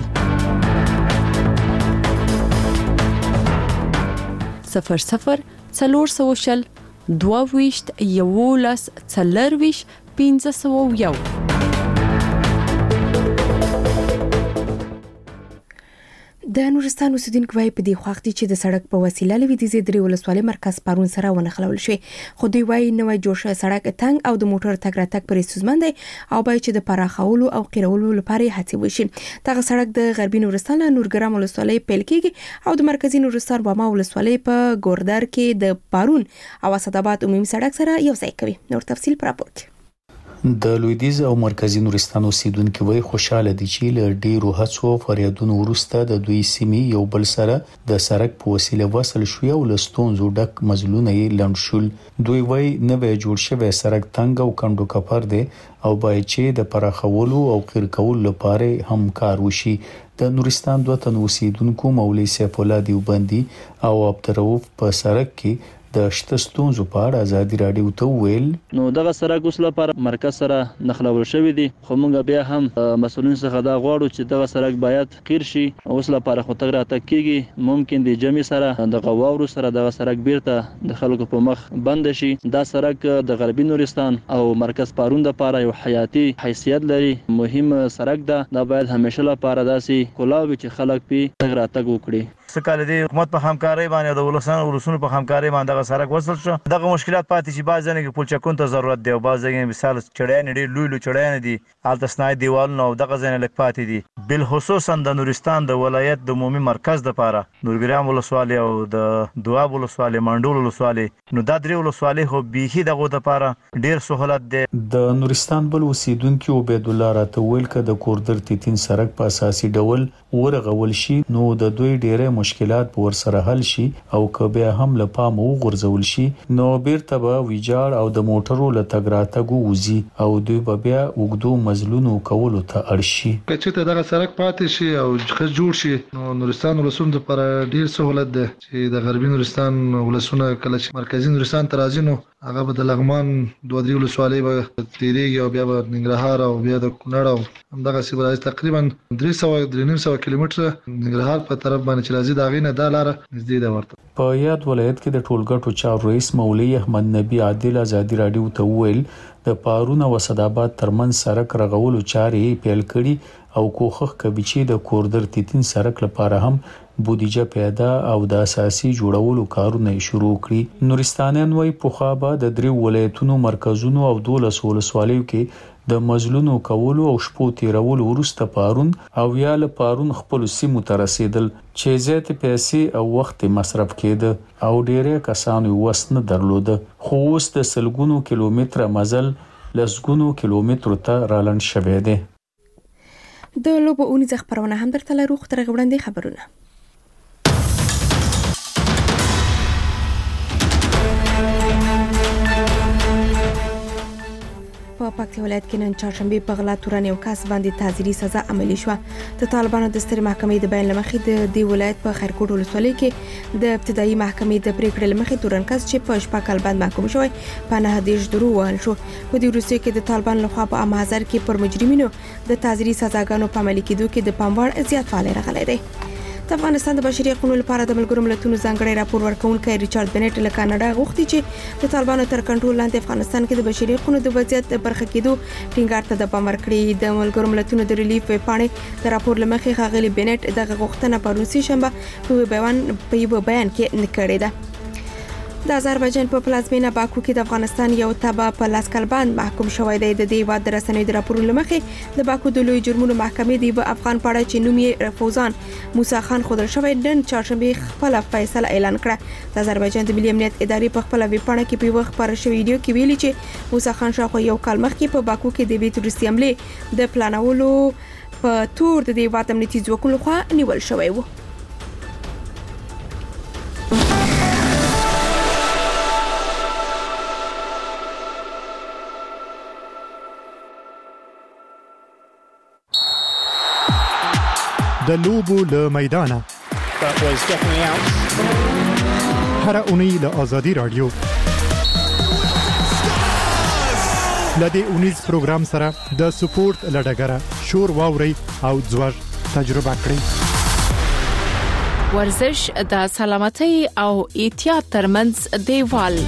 00 400 22 11 40 501 د نورستان اوسیدونکو وايي په دې وخت چې د سړک په وسیله لویدیځ درې ولسوالۍ مرکز پارون سره ونخلول شي خو دوی وايي نوې جوړ شوی سړک تنګ او د موټر تګ راتګ پرې ستونزمن دی او باید چې د پراخولو او قیرولو لپاره هڅې وشي دغه سړک د غربي نورستان نورګرام ولسوالۍ پیل کیږي او د مرکزی نورستان باما ولسوالۍ په ګوردر کې د پارون او اسداباد عمومي سړک سره یو ځای کوي نور تفصیل پر راپور د لویدیز او مرکزی نورستان اوسیدونکو وای خوشاله دي چې له ډیرو هڅو فریادونو وروسته د دوی سیمې یو بل سره د سړک په وسیله وصل شو او لستونزو ډک مزلونه یې لند شول دوی وای نوې جوړ شوی سړک تنګ او کندو کپر دی او باید چې د پراخولو او قیر کولو لپاره هم کار وشي د نورستان دوه تن اوسیدونکو مولوی سیف الله دیوبندي او عبدالرؤف په سړک کې د شتستونزو په اړه ازادي رادیو ته ویل نو دغه سړک اوس لپاره مرکز سره نخلول شوی دی خو موږ بیا هم مسؤلین څخه دا غواړو چې دغه سړک باید قیر شي اوس لپاره خو تګ راتګ کیږي ممکن د جمعي سره د غواورو سره دغه سړک بیرته د خلکو په مخ بند شي دا سړک د غربي نورستان او مرکز پارون لپاره یو حیاتي حیثیت لري مهم سړک دا باید همیشه لپاره داسې کولاوي چې خلک په تګ راتګ وکړي سکه د حکومت په همکاري باندې د ولسونو په همکاري باندې دغه سړک وصل شو دغه مشکلات پاتې شي بعض ځنه کې پولچکون ته ضرورت دی او بعض ځای مثال چړیان ډېر لوی چړیان دي الته سنای دیوالونه او دغه ځنه لک پاتې دي بل خصوصا د نورستان د ولایت د عمومي مرکز لپاره نورګرام ولسوالۍ او د دواب ولسوالۍ منډول ولسوالۍ نو دا درې ولسوالۍ خو بيخي دغه لپاره ډېر سہولت دی د نورستان بل اوسیدونکو عبید الله راته ویل ک د کوردر تیتین سړک په اساسي ډول ورغول شي نو د دوی ډېرې مشکلات په ور سره حل شي او که بیا هم له پام وغورځول شي نو بیرته به ویجاړ او د موټرو له تګ راتګ وځي او دوی به بیا وګدو مزلونو کولو ته اړ شي. که چې دغه سړک پاتې شي او ښه جوړ شي نو نورستان ولسونو لپاره ډیر سہولت ده چې د غربي نورستان ولسونه کله چې مرکزی نورستان ته راځي نو هغه به د لغمان 2-3 ولسوالۍ به تیریږي او بیا به ننګرهار او بیا د کونړ او همدغه سی راځي تقریبا 300 کیلومتره ننګرهار په طرف باندې چې راځي دا غینه د لار نږدې ده ورته. په یاد ولایت کې د ټولګټو چارو رئیس مولوی احمد نبی عادل ازادي رادیو ته ویل د پارون او صداباد ترمن سرک رغولو چارې پیل کړي او کوخخ کبي چې د کوردر تیتین سرک لپاره هم بودیجه پیدا او د اساسي جوړولو کارونه شروع کړي. نورستانیان وای په خابه د 3 ولایتونو مرکزونو او 12 ولسوالیو کې د مزلونو کولو او شپو تیرولو ورسته پارون او یا له پارون خپل سیمو ته رسیدل چې زیات پیسې او وخت مصرف کېده او ډېرې کسانو وسنه درلوده خو اوس د سلګونو کیلومتره مزل لسګونو کیلومترو ته رالند شوه دی. د لوبو اونیز خبرونه هم درته لرو خو تر غوړندې خبرونه. په پکتیا ولایت کې نن چهارشنبه په غلا تورن یو کس باندې تعزیري سزا عملي شوه. د طالبانو د سترې محکمې د بیان لمخې د دې ولایت په خیرکوټ ولسوالۍ کې د ابتدایي محکمې د پریکړې لمخې تورن کس چې په شپه کال باندې محکوم شوی په 9 درو وهل شو. په دې وروستیو کې د طالبان لخوا په عام حاضر کې پر مجرمینو د تعزیري سزاګانو په عملي کېدو کې د پام وړ زیاتوالی راغلی دی. د افغانستان د بشري حقوقو لپاره د ملګرو ملتونو ځانګړی راپور ورکونکي ریچارډ بنټ له کاناډا غوښتي چې د طالبانو تر کنټرول لاندې افغانستان کې د بشري حقوقو د وضعیت برخه کېدو ټینګار ته د پام ورکړي. د ملګرو ملتونو د ریلیف ویبپاڼې د راپور لمخې ښاغلي بنټ دغه غوښتنه په روسي شنبه په یو بیان کې نکړې ده. د آذربایجان په پلازمینه باکو کې د افغانستان یو تبع په لاس کلبند محکوم شوی دی. د دې واد رسنۍ د راپورونو لمخې د باکو د لوی جرمونو محکمې د افغان پاړه چې نوم یې فوزان موسی خان خودل شوی نن چهارشنبه خپل فیصله اعلان کړه. د آذربایجان د ملي امنیت ادارې په خپل ویبپاڼه کې په وخت پر شوی ویډیو کې ویلي چې موسی خان شاوخوا یو کال مخکې په باکو کې د بیت روسي حمله د پلانولو په تور د دې واد امنیتي ځواکونو لخوا نیول شوی و. د لوبو له میدانه هر اونۍ له آزادي رادیو لدې اونیز پروګرام سره د سپورت لډګره شور واوري او ځوړ تجربه کړئ. ورزش د سلامتۍ او احتیاط ترمنځ دیوال.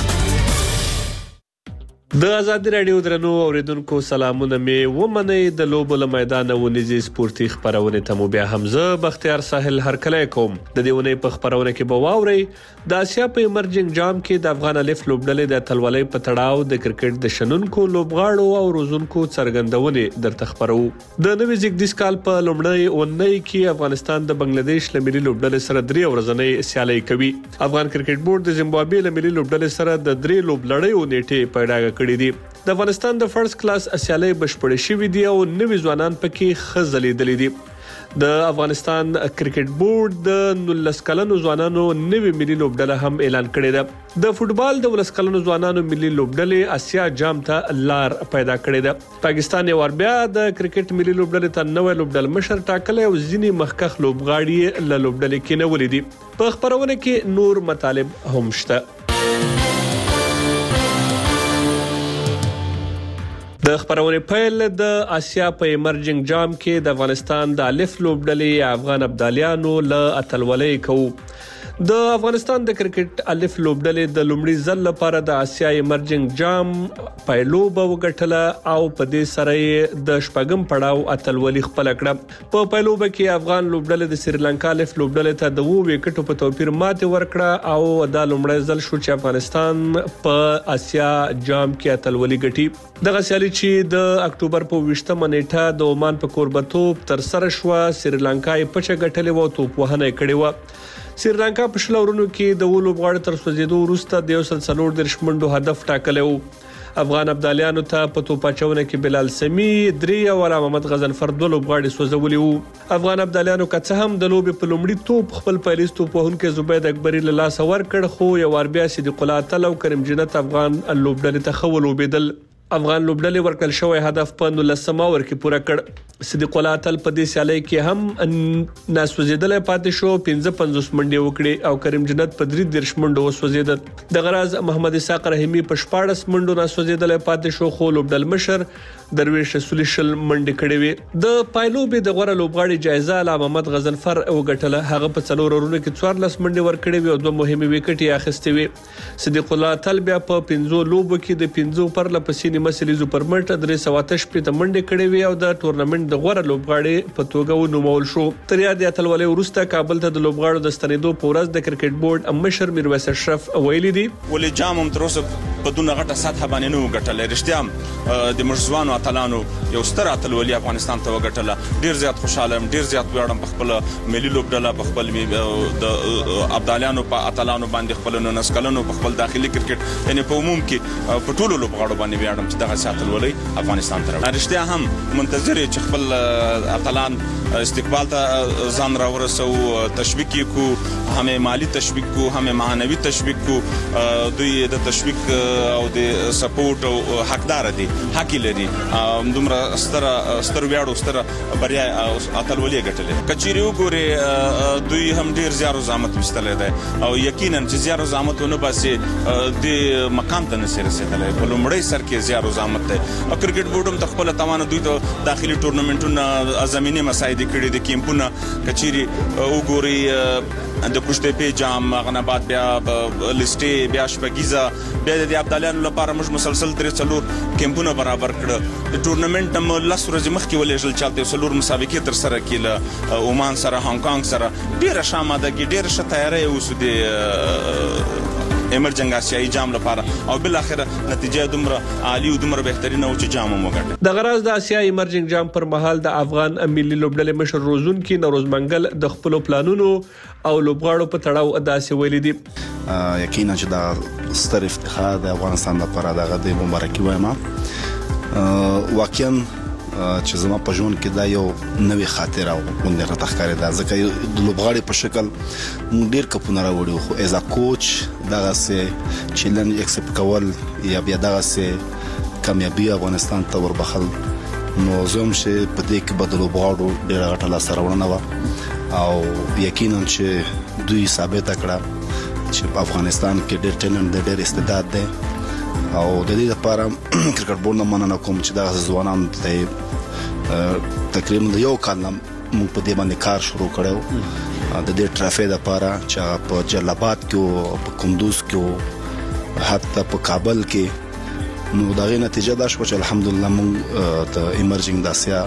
د آزادي رادیو درنو اوریدونکو سلامونه می ومنئ. د لوبو له میدانه ونیزي سپورتي خبرونه ته مو بیا حمزه بختیار ساحل هرکلی کوم. د دې ونې په خبرونه کې به واورئ د اسیا په ایمرجنګ جام کې د افغان الف لوبډلې د اتلولۍ په تړاو د کرکټ د شنونکو لوبغاړو او روزونکو څرګندونې درته خبرو. د نوي زیږدیز کال په لومړۍ اونۍ کې افغانستان د بنگلاديش له ملي لوبډلې سره 3 ورځنۍ سیالي کوي. افغان کرکټ بورډ د زیمبابوې له ملي لوبډلې سره د 3 لوبلړیو نیټه پیدا کړې دي. د افغانستان د فرست کلاس سیالي بشپړې شوې دي او نوي ځوانان پکې خزلیدلې دي. د افغانستان کرکټ بورډ د 19 کلنو ځوانانو نوي ملي لوبډله هم اعلان کړې ده. د فوتبال د 19 کلنو ځوانانو ملي لوبډلې اسیا جام ته لار پیدا کړې ده. پاکستان یو ور بیا د کرکټ ملي لوبډلې ته نوې لوبډل مشر ټاکلې او ځینی مخکخ لوبغاړي له لوبډلې کې نه ولیدي. په خبرونه کې نور مطالب هم شته. د خبرونه پیل د اسیا په ایمرجنګ جام کې د افغانستان د الف لوبډلې افغان ابدالیانو له اتلولۍ کوي. د افغانستان د کرکټ الف لوبډلې د لومړي ځل لپاره د اسیا ایمرجنګ جام پایلوبه وګټله او په دې سره د شپږم پړاو اتلولي خپل کړه. په پایلوبه کې افغان لوبډلې د سریلانکا الف لوبډلې ته د 2 وکټو په توپیر ماته ورکړه او د لومړي ځل شو چې افغانستان په اسیا جام کې اتلولي ګټي. دغه سیالي چې د اکتوبر په 20مه نیټه د عمان په کوربتوب تر سره شو. سریلانکا یې پچه ګټلې و توپ وهنه کړې و. سریلانکا په شلورونو کې د ولوبغاړو تر سوځېدو وروسته د 140 منډو هدف ټاکلی و. افغان ابدالیانو ته په توپاچونه کې بلال سمی 3 او علامه محمد غزنفر 2 لوبغاړي سوځولي وو. افغان ابدالیانو که څه هم د لوبې په لومړي توپ خپل پیلیز توپوهونکي زبید اکبري له لاسه ورکړ، خو یو وار بیا صدیق الله تعالی او کریم جنت افغان لوبډلې ته خو لوبېدل. افغان لوبډلې ورکل شوی هدف په 19 اور کې پوره کړ. صدیق الله تعالی په دې سیالي کې هم ناسوځیدل پاتې شو، 55 منډې وکړې او کریم جنت په 33 منډو وسوځیدل. د غراز محمد اسحاق رحیمی په 14 منډو ناسوځیدل پاتې شو، خو لوبډل مشر درویش رسول شل منډې کړې وې. د پایلوبې د غوړه لوبغاړي جایزه علامه محمد غزنفر وګټله. هغه په 4 اورونو کې 14 منډې ورکړې وې او 2 مهمه وکټې اخیستې وې. صدیق الله تعالی بیا په 15 لوبو کې د 15 پر لپسینی مسلې پر مټ 328 منډې کړې وې او د ټورنمنت د غوړه لوبغاړي په توګه ونومول شو. تر یاد اتلولې وروسته کابل ته د لوبغاړو د ستنېدو په ورځ د کرکټ بورډ مشر میرویس اشرف ویلي دي ولې جام هم تر اوسه په دونه غټه سطح باندې نه وګټل. رښتیا د مرزوانو اتلانو یو ستر اتلولي افغانستان ته وګټله. ډیر زیات خوشاله ام، ډیر زیات ویاړم په خپل ملي لوبډله، په خپل د ابدالیانو په اتلانو باندې، خپل نسکلنو په خپل داخلي کرکټ یعنی په عموم کې په ټولو لوبغاړو باندې ویاړم چې دغه اتلولي افغانستان ته راوړي. رښتیا هم منتظر چې خپل اتلان استقبال ته ځان راورسو، تشویق کو، هم مالی تشویق کو، هم معنوي تشویق کو. دوی د تشویق او د سپورټ او حقدار دي، حق لري. دومره ستر ویاړو ستر بریا اتلولي ګټلې. کچيري وګوري دوی هم ډیر زیارو زحمت وستلې ده او یقینا چې زیارو زحمتونه باسي د مقام ته نشي رسیدلې. په لومړی سر کې زیارو زحمت ده. کرکټ بورډ هم تخپل توانه دوی ته داخلي ټورنمنټونه زميني مساعده کړي دي. کیمپونه کچيري وګوري د کوشته په جام غنبات بیا لسټي بیا شپګیزه بیا د ابدالیانو لپاره موږ مسلسل 3 کیمپونه برابر کړ. د ټورنمنت هم لس ورځې مخکې ولېږل چالتې سلور مسابقې تر سره کړل، عمان سره، هانګ کانګ سره. ډیره شاماده کې ډیره ښه تیاری اوس د ایمرجنګ آسیایي جام لپاره او بل اخر نتیجه دومره عالی او دومره بهترینه و چې جام وګټل. د غراز د آسیایي ایمرجنګ جام پر مهال د افغان ملي لوبډلې مشر روزون کې نوروز منګل د خپل پلانونو او لوبغاړو په تړاو داسې ویلي دي. یقینا چې دا ستر افتخار د افغانستان لپاره دغه د مبارکي وایم. واقعا چې زما په ژوند کې دا یو نوې خاطره او مونږ راته ښکاري دا ځکه د لوبغاړي په شکل مونږ ډیر کپونه راوړو، خو ایز ا کوچ دغه سه چیلنج ایکسپټ کول یا بیا دغه سه کامیابی افغانستان ته وربخل نو زوم چې په دې کې بدلو لوبغاړو ډیر غټه لاسته راوړنه و او یقینا چې دوی ثابت کړه چې په افغانستان کې ډیر ټیلنټ دی، ډیر استعداد دی او د دې لپاره کرکټ بورډ نه مننه کوم چې دا ځوانان ته تقریبا یو کال موږ په دې باندې کار شروع کړو د دې ټرافي لپاره چې په جلال کې او په کندوز کې حتی په کابل کې نو دا غي نتیجه دا شو چې الحمدلله موږ د ایمرجنګ داسیا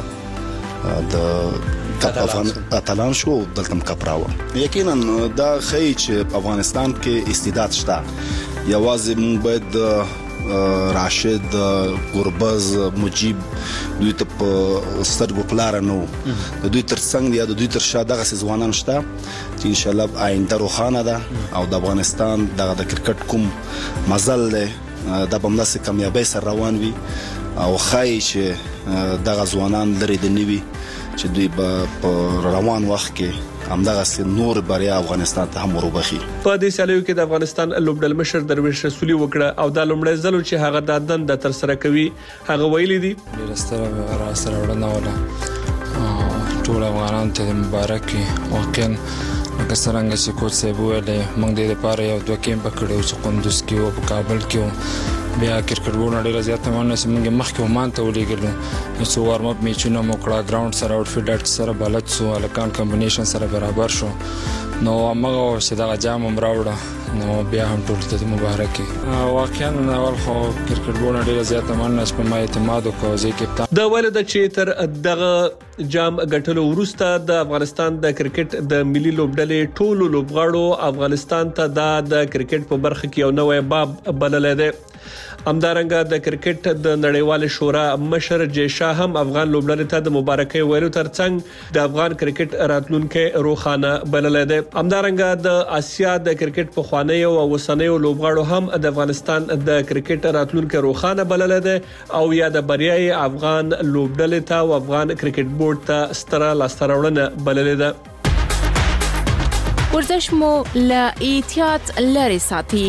د افغان اتلان شو دلته کپراو. یقینا دا خی چې افغانستان کې استعداد شته. یوازې موږ باید راشد، ګوربز، مجيب دوی ته په سترګو پلار نه د دوی ترڅنګ یا د دوی تر شا دغه ځوانان شته چې ان شاء الله آینده روښانه ده او د افغانستان دغه د کرکټ کوم مزل ده د بمداسه کامیابی سره روان وي او خای چې دغه ځوانان لري د نیوي چې دوی په روان وخت کې همدغه نور بریا افغانستان ته هم وروبخي. په دې سیالیو کې د افغانستان لوبډل مشر درویش رسولي وکړه او د لومړی ځل چې هغه د دند تر سره کوي هغه ویلي دي ډیرستره را سره وړاندې ولا ټول افغانان ته مبارک واقعا لکه څنګه چې کوچ صاحب ویلې موږ د لپاره یو دوه کیمپ کړو چې قندوز کې او په کابل کې بیا کرکټ بورډ ډیره زیاته مانه چې موږ مخکې ومان ته ولېګلو نو څو وارم اپ میچونه مو کړه ګراوند سره آوټ فیټ سره بلد سو الکان کمبینیشن سره برابر شو نو هغه چې دا جام هم راوړه نو بیا هم ټول ته مبارک واقعا اول خو کرکټ بورډ ډیره زیاته مانه چې په ما اعتماد وکړ چې کپټان د ولید چې تر دغه جام غټلو وروسته د افغانستان د کرکټ د ملي لوبډلې ټولو لوبغاړو افغانستان ته د کرکټ په برخه کې یو نوې باب بللې ده همدارنګه د کرکټ د نړیوال شورا مشر جیشا هم افغان لوبډلې ته د مبارکۍ ویلو ترڅنګ د افغان کرکټ راتلونکي روخانه بللې ده. همدارنګه د آسیا د کرکټ په خوانی او وسنیو لوبغاړو هم د افغانستان د کرکټ راتلونکي روخانه بللې ده او یا د بریای افغان لوبډلې ته او افغان کرکټ بورډ ته ستره لاستراوړنه بللې ده. ورزش مو له احتیاط لري ساتي.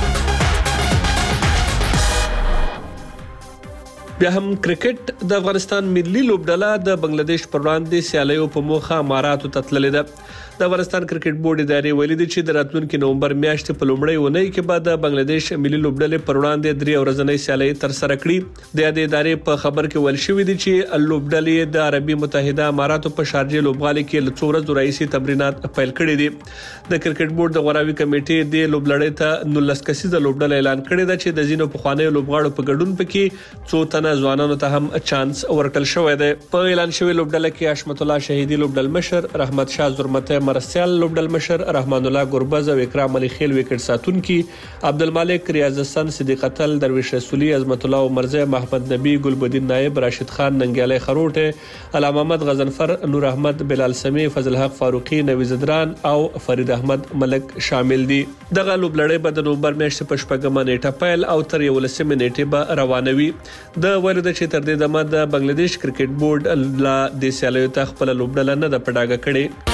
بیا هم کرکټ د افغانستان ملي لوبډله د بنگلاديش پر وړاندې سیالیو په موخه اماراتو ته تللې ده. د افغانستان کرکټ بورډ ادارې ویلي دي چې د راتلونکي نومبر میاشتې په لومړۍ اونۍ کې به د بنگلاديش ملي لوبډلې پر وړاندې 3 ورځنۍ سیالي تر سره کړي. د ادارې په خبر کې ویل شوی دی چې لوبډلې د عربي متحده اماراتو په شارجه لوبغالي کې له 4 ورځې راهیسې تمرینات پیل کړي دي. د کرکټ بورډ د غوراوي کمیټې د لوبډلې ته 19 کسیزه لوبډله اعلان کړې ده چې د زینو په خوانې لوبغاړو په ګډون پکې څو تنه ځوانانو ته هم چانس ورکړل شوی دی. په اعلان شوی لوبډله کې حشمت الله شهیدی لوبډل مشر، رحمت شاه زرمته مرسیال لوبډل مشر، رحمان الله ګربز او اکرام علي خیل وکټ ساتونکي، عبدالمالک ریاض حسن، صدیق اتل، درویش رسولی، عظمت الله عمرزه، محمد نبی، ګلبدین نائب، راشد خان ننګیالی خروټه، علامه محمد غزنفر، نور احمد، بلال سمی، فضل حق فاروقی، نویز دران او فرید احمد ملک شامل دي. دغه لوبډلې به د نومبر میاشتې په 4 نیټه پیل او تر 11 نیټې به روانوي. د ویلو د چې تر دې دمه د بنگلاديش کرکټ بورډ لا د سیالیو ته خپل لوبډله نه د پډاګه کړي.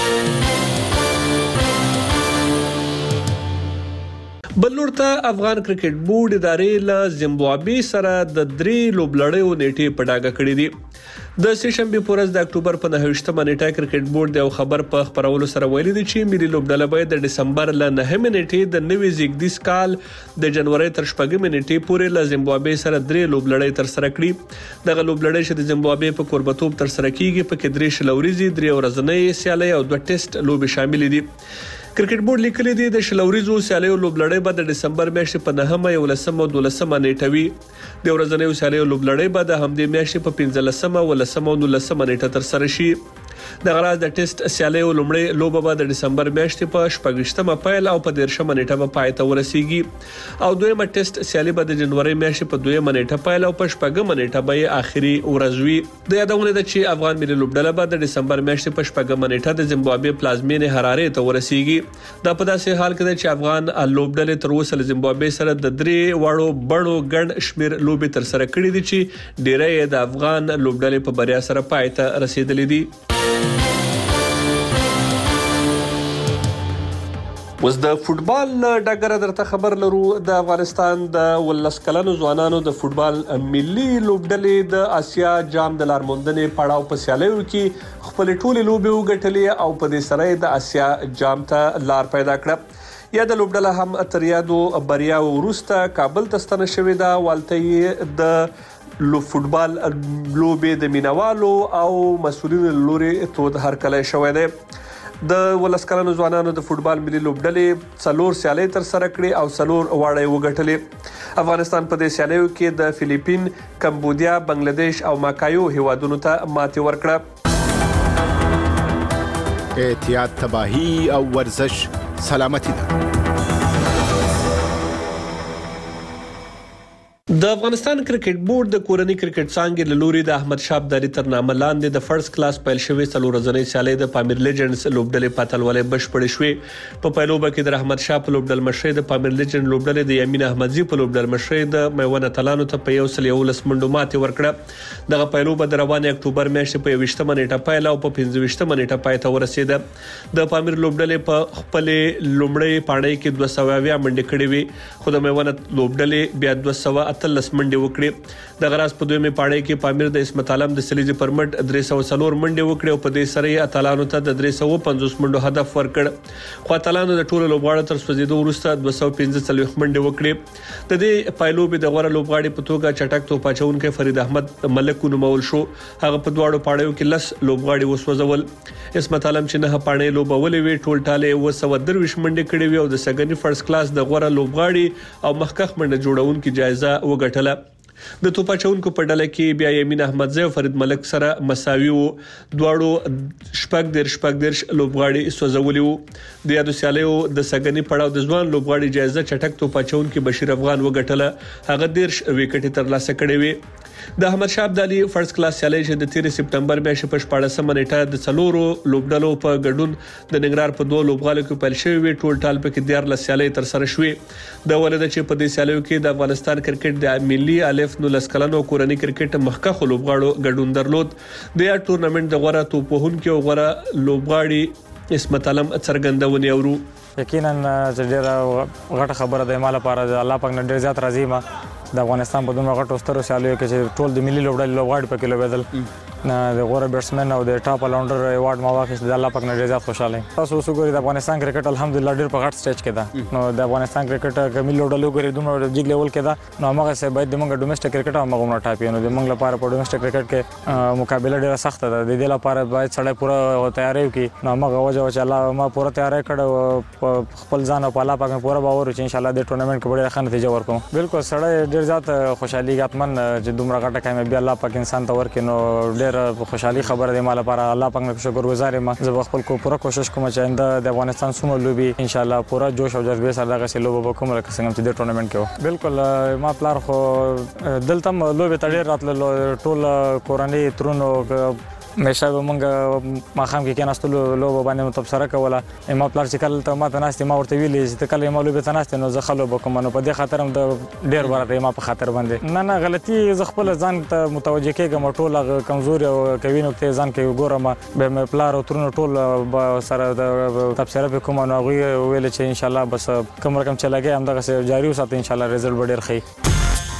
بلور ته افغان کرکټ بورډ ادارې له زیمبابوې سره د 3 لوبلړیو نیټې په ډاګه کړې دي. د سشنبه پورز د اکتوبر په 9مه نیټه کرکټ بورډ د خبر په خبرولو سره ویلي دي چې ملي لوبډله به د دسمبر له 9مه نیټې د نوي زیګدیس کال د جنوري تر 14مه نیټې پورې له زیمبابوې سره 3 لوبلړۍ تر سره کړي. دغه لوبلړۍ چې د زیمبابوې په کوربتوب تر سره کیږي په کې 3 شلوريزي 3 ورځنۍ سیالي او 2 ټیسټ لوبې شامل دي. کرکټ بورډ لیکلي دی د شلوريزو سیالیو لوبلړۍ به د دسمبر میاشتې په 9مه 11مه او 12مه نیټه وي. د ورځنیو سیالیو لوبلړۍ به د همدې میاشتې په 15مه 11مه او 19مه نیټه تر سره شي. د غراز د ټیسټ سیالیو لومړی لوبه به د دسمبر میاشتې په 14مه پیل او په 13مه نیټه به پای ته ورسیږي او دویمه ټیسټ سیالي به د جنوري میاشتې په 2مه نیټه پیل او په 14مه نیټه به آخري ورځ وي. د یادونه ده چې افغان ملي لوبډله به د دسمبر میاشتې په 14مه نیټه د زیمبابوې پلازمینې حرارې ته ورسیږي. دا په داسې حال کې ده چې افغان لوبډلې تر اوسه له زیمبابوې سره د 3 وړو بڼو ګڼ شمیر لوبې تر سره کړې دي چې ډېری د افغان لوبډلې په بریا سره پای ته رسیدلې دي. وز د فوتبال ډګر درته خبر لرو. د افغانستان د 19 کلنو ځوانانو د فوتبال ملي لوبډلې د آسیا جام د لارموندنې پړاو په سیالیو کې خپل ټولې لوبې وګټلې او په دې سره د آسیا جام ته لار پیدا کړه. یا د لوبډله هم تر یادو بریا وروسته کابل ته ستنه شوې ده. والته د فوتبال لوبې د مینوالو او مسؤلینو لوري تود هرکلی شوی دی. د 19 کلنو ځوانانو د فوتبال ملي لوبډلې 4 سیالۍ تر سره کړې او 4 واړې وګټلې. افغانستان په دې سیالیو کې د فلیپین، کمبودیا، بنگلاديش او ماکایو هیوادونو ته ماتې ورکړه. احتیاط تباہی او ورزش سلامتی ده. د افغانستان کرکټ بورډ د کورنۍ کرکټ څانګې له لوري د احمد شاه ابدالي تر نامه لاندې د فرست کلاس پیل شوې 4 ورځنۍ سیالۍ د پامیر لیجنډز لوبډلې په اتلولۍ بشپړې شوې. په پیلوبه کې د احمد شاه په لوبډل مشرۍ د پامیر لیجنډ لوبډلې د یمین احمدزي په لوبډل مشرۍ د میوند اتلانو ته په 111 منډو ماتې ورکړه. دغه پیلوبه د روانې اکتوبر میاشتې په 20مه نیټه پیل او په 15مه نیټه پای ته ورسیده. د پامیر لوبډلې په خپل لومړی پاڼۍ کې 220 منډې کړې وې خو د میوند لوبډلې بیا 213 منډې وکړې. د غراس په دویمه پاڼۍ کې پامیر د اسمت عالم د سلیزي پرمټ 304 منډې وکړې او په دې سره اتلانو ته د 350 منډو هدف ورکړ. خو اتلانو د ټولو لوبغاړو تر سوځیدو وروسته 215 منډې وکړې. د دې پایلوبې د غوړه لوبغاړي په توګه چټک توپ اچونکي فرید احمد ملک نومول شو. هغه په دواړو پاڼیو کې 10 لوبغاړي وسوځول. اسمت عالم چې نه پاڼې لوبولې وی ټول ټاله 230 منډې کړې وي او د سګنی فرست کلاس د غوړه لوبغاړي او مخکخ منډه جوړونکو جایزه وګټله. د توپ اچونکو په ډله کې بیا یمین احمدزی او فرید ملک سره مساوي وو. دواړو شپږ درش لوبغاړي سوځولي وو. د یادو سیالیو د سګنی پړاو د ځوان لوبغاړي جایزه چټک توپ اچونکو بشیر افغان وګټله. هغه 10 وکټ ترلاسه کړې وي. د احمد شاه ابدالي فرست کلاس سیالي چې د 13 سپټمبر میاشتې په 14 نیټه د څلورو لوبډلو په ګډون د ننګرهار په 2 لوبغالو کې پیل شوی وي. ټول ټال په کې 14 سیالي تر سره شوې. د ولادت چې په دې سیالیو کې د افغانستان کرکټ د ملي الف 19 کلنو کورنۍ کرکټ مخکخ لوبغاړو ګډون درلود. د ټورنمنت د غوړه توپوهونکو او غوړه لوبغاړي اسمت علم څرګندونې اورو. یقینا چې ډیره غټه خبره ده مال لپاره د الله پاک نه ډیر زیات راضي ما د افغانستان په دومره غټو سترو سیالیو کې چې ټول د ملي لوبغاړي پکې لوبېدل. د غوره بیټسمن او د ټاپ الاونډر ایوارډ ما واخیست. د الله پاک نه ډیر زیات خوشاله یم. تاسو وګورئ د افغانستان کرکټ الحمدلله ډیر په غټ سټیج کې ده. نو د افغانستان کرکټ کمی لوډلو ګوري دومره جګ لیول کې ده. نو هغه څه باید د موږ ډومېسټک کرکټ او موږ ټاپي نو د موږ لپاره په ډومېسټک کرکټ کې مقابله ډیره سخته ده. د دې لپاره باید سړی پوره تیاری وکړي. نو موږ وجه چې الله ما پوره تیاری کړو خپل ځان او په الله پاک پوره باور چې ان شاء الله د ټورنمنت کې ډیره ښه نتیجه ورکوم. بالکل سړی ډیر زیات خوشحالي غاتمن چې دومره غټه کامیابی الله پاک انسان ته ورکړي. نو ډیر خوشحالي خبره دی مال لپاره. الله پاک نه شکرګزار یم. زه خپل کو پوره کوشش کوم چې آینده د افغانستان سومو لوبي ان شاء الله پوره جوش او جذبه سره دغه لوب وکوم لکه څنګه چې د ټورنمنت کې و. بالکل ما پلار خو دلته لوبي تړي راتل ټول کورنۍ ترونو مېشه مونږ ماخام کې کېناستلو لوبه باندې تبصره کوله. ما پلار چې کله ته ما ته ناستې ما ورته ویلې چې کله ما لوبه ته ناستې نو زه ښه لوبه کوم. نو په دې خاطر هم د ډېر ورته ما په خاطر باندې نه غلطي زه خپل ځان ته متوجه کېږم. ټول کمزوري او کوي نقطې ځان کې ګورم. به مې پلار او ترونه ټول سره د تبصره به کوم. نو هغوی ویل چې ان شاء الله بس کوم رقم چې لګي همدغه جاري وساتئ ان شاء الله رزلټ به ډېر ښه.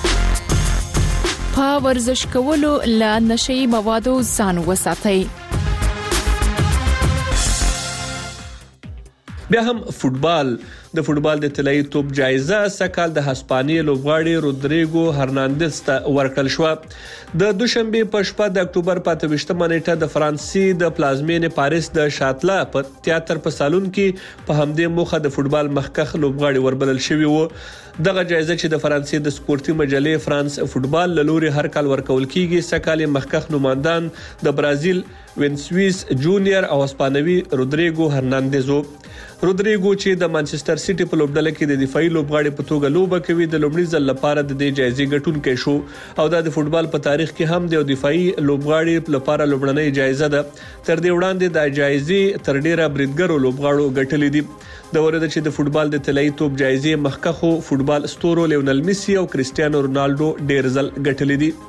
په ورزش کولو له نشئی موادو ځان وساتئ. بیا هم فوتبال. د فوتبال د طلایي توپ جایزه سکهال د هسپانیې لوبغاړي رودریګو هرناندز ته ورکړل شو. د دوشنبه په شپه د اکتوبر په 28 نیټه د فرانسې د پلازمینې پاریس د شاتلا په تیاتر په سالون کې په همدې موخه د فوتبال مخکخ لوبغاړي وربلل شوی وو. دغه جایزه چې د فرانسې د سپورتي مجلې فرانس فوتبال لوري هر کال ورکول کیږي. سکهال مخکخ نوماندان د برازیل وینسویس جونیور او اسپانوي رودریګو هرناندز وو. رودریګو چې د مانچستر سیټي په لوبډله کې د دفاعي لوبغاړي په توګه لوبه کوي د لومړي ځل لپاره د دې جایزې ګټونکی شو او د فوتبال په تاریخ کې هم د دفاعي لوبغاړي لپاره لومړنۍ جایزه ده. تر دې وړاندې د جایزې تر ډیره بریدګرو لوبغاړو ګټلې دي. د ورته چې د فوتبال د طلایي توپ جایزې مخکخو فوتبال ستورو لیونل میسي او کریسټیانو رونالډو ډیر ځل ګټلې دي.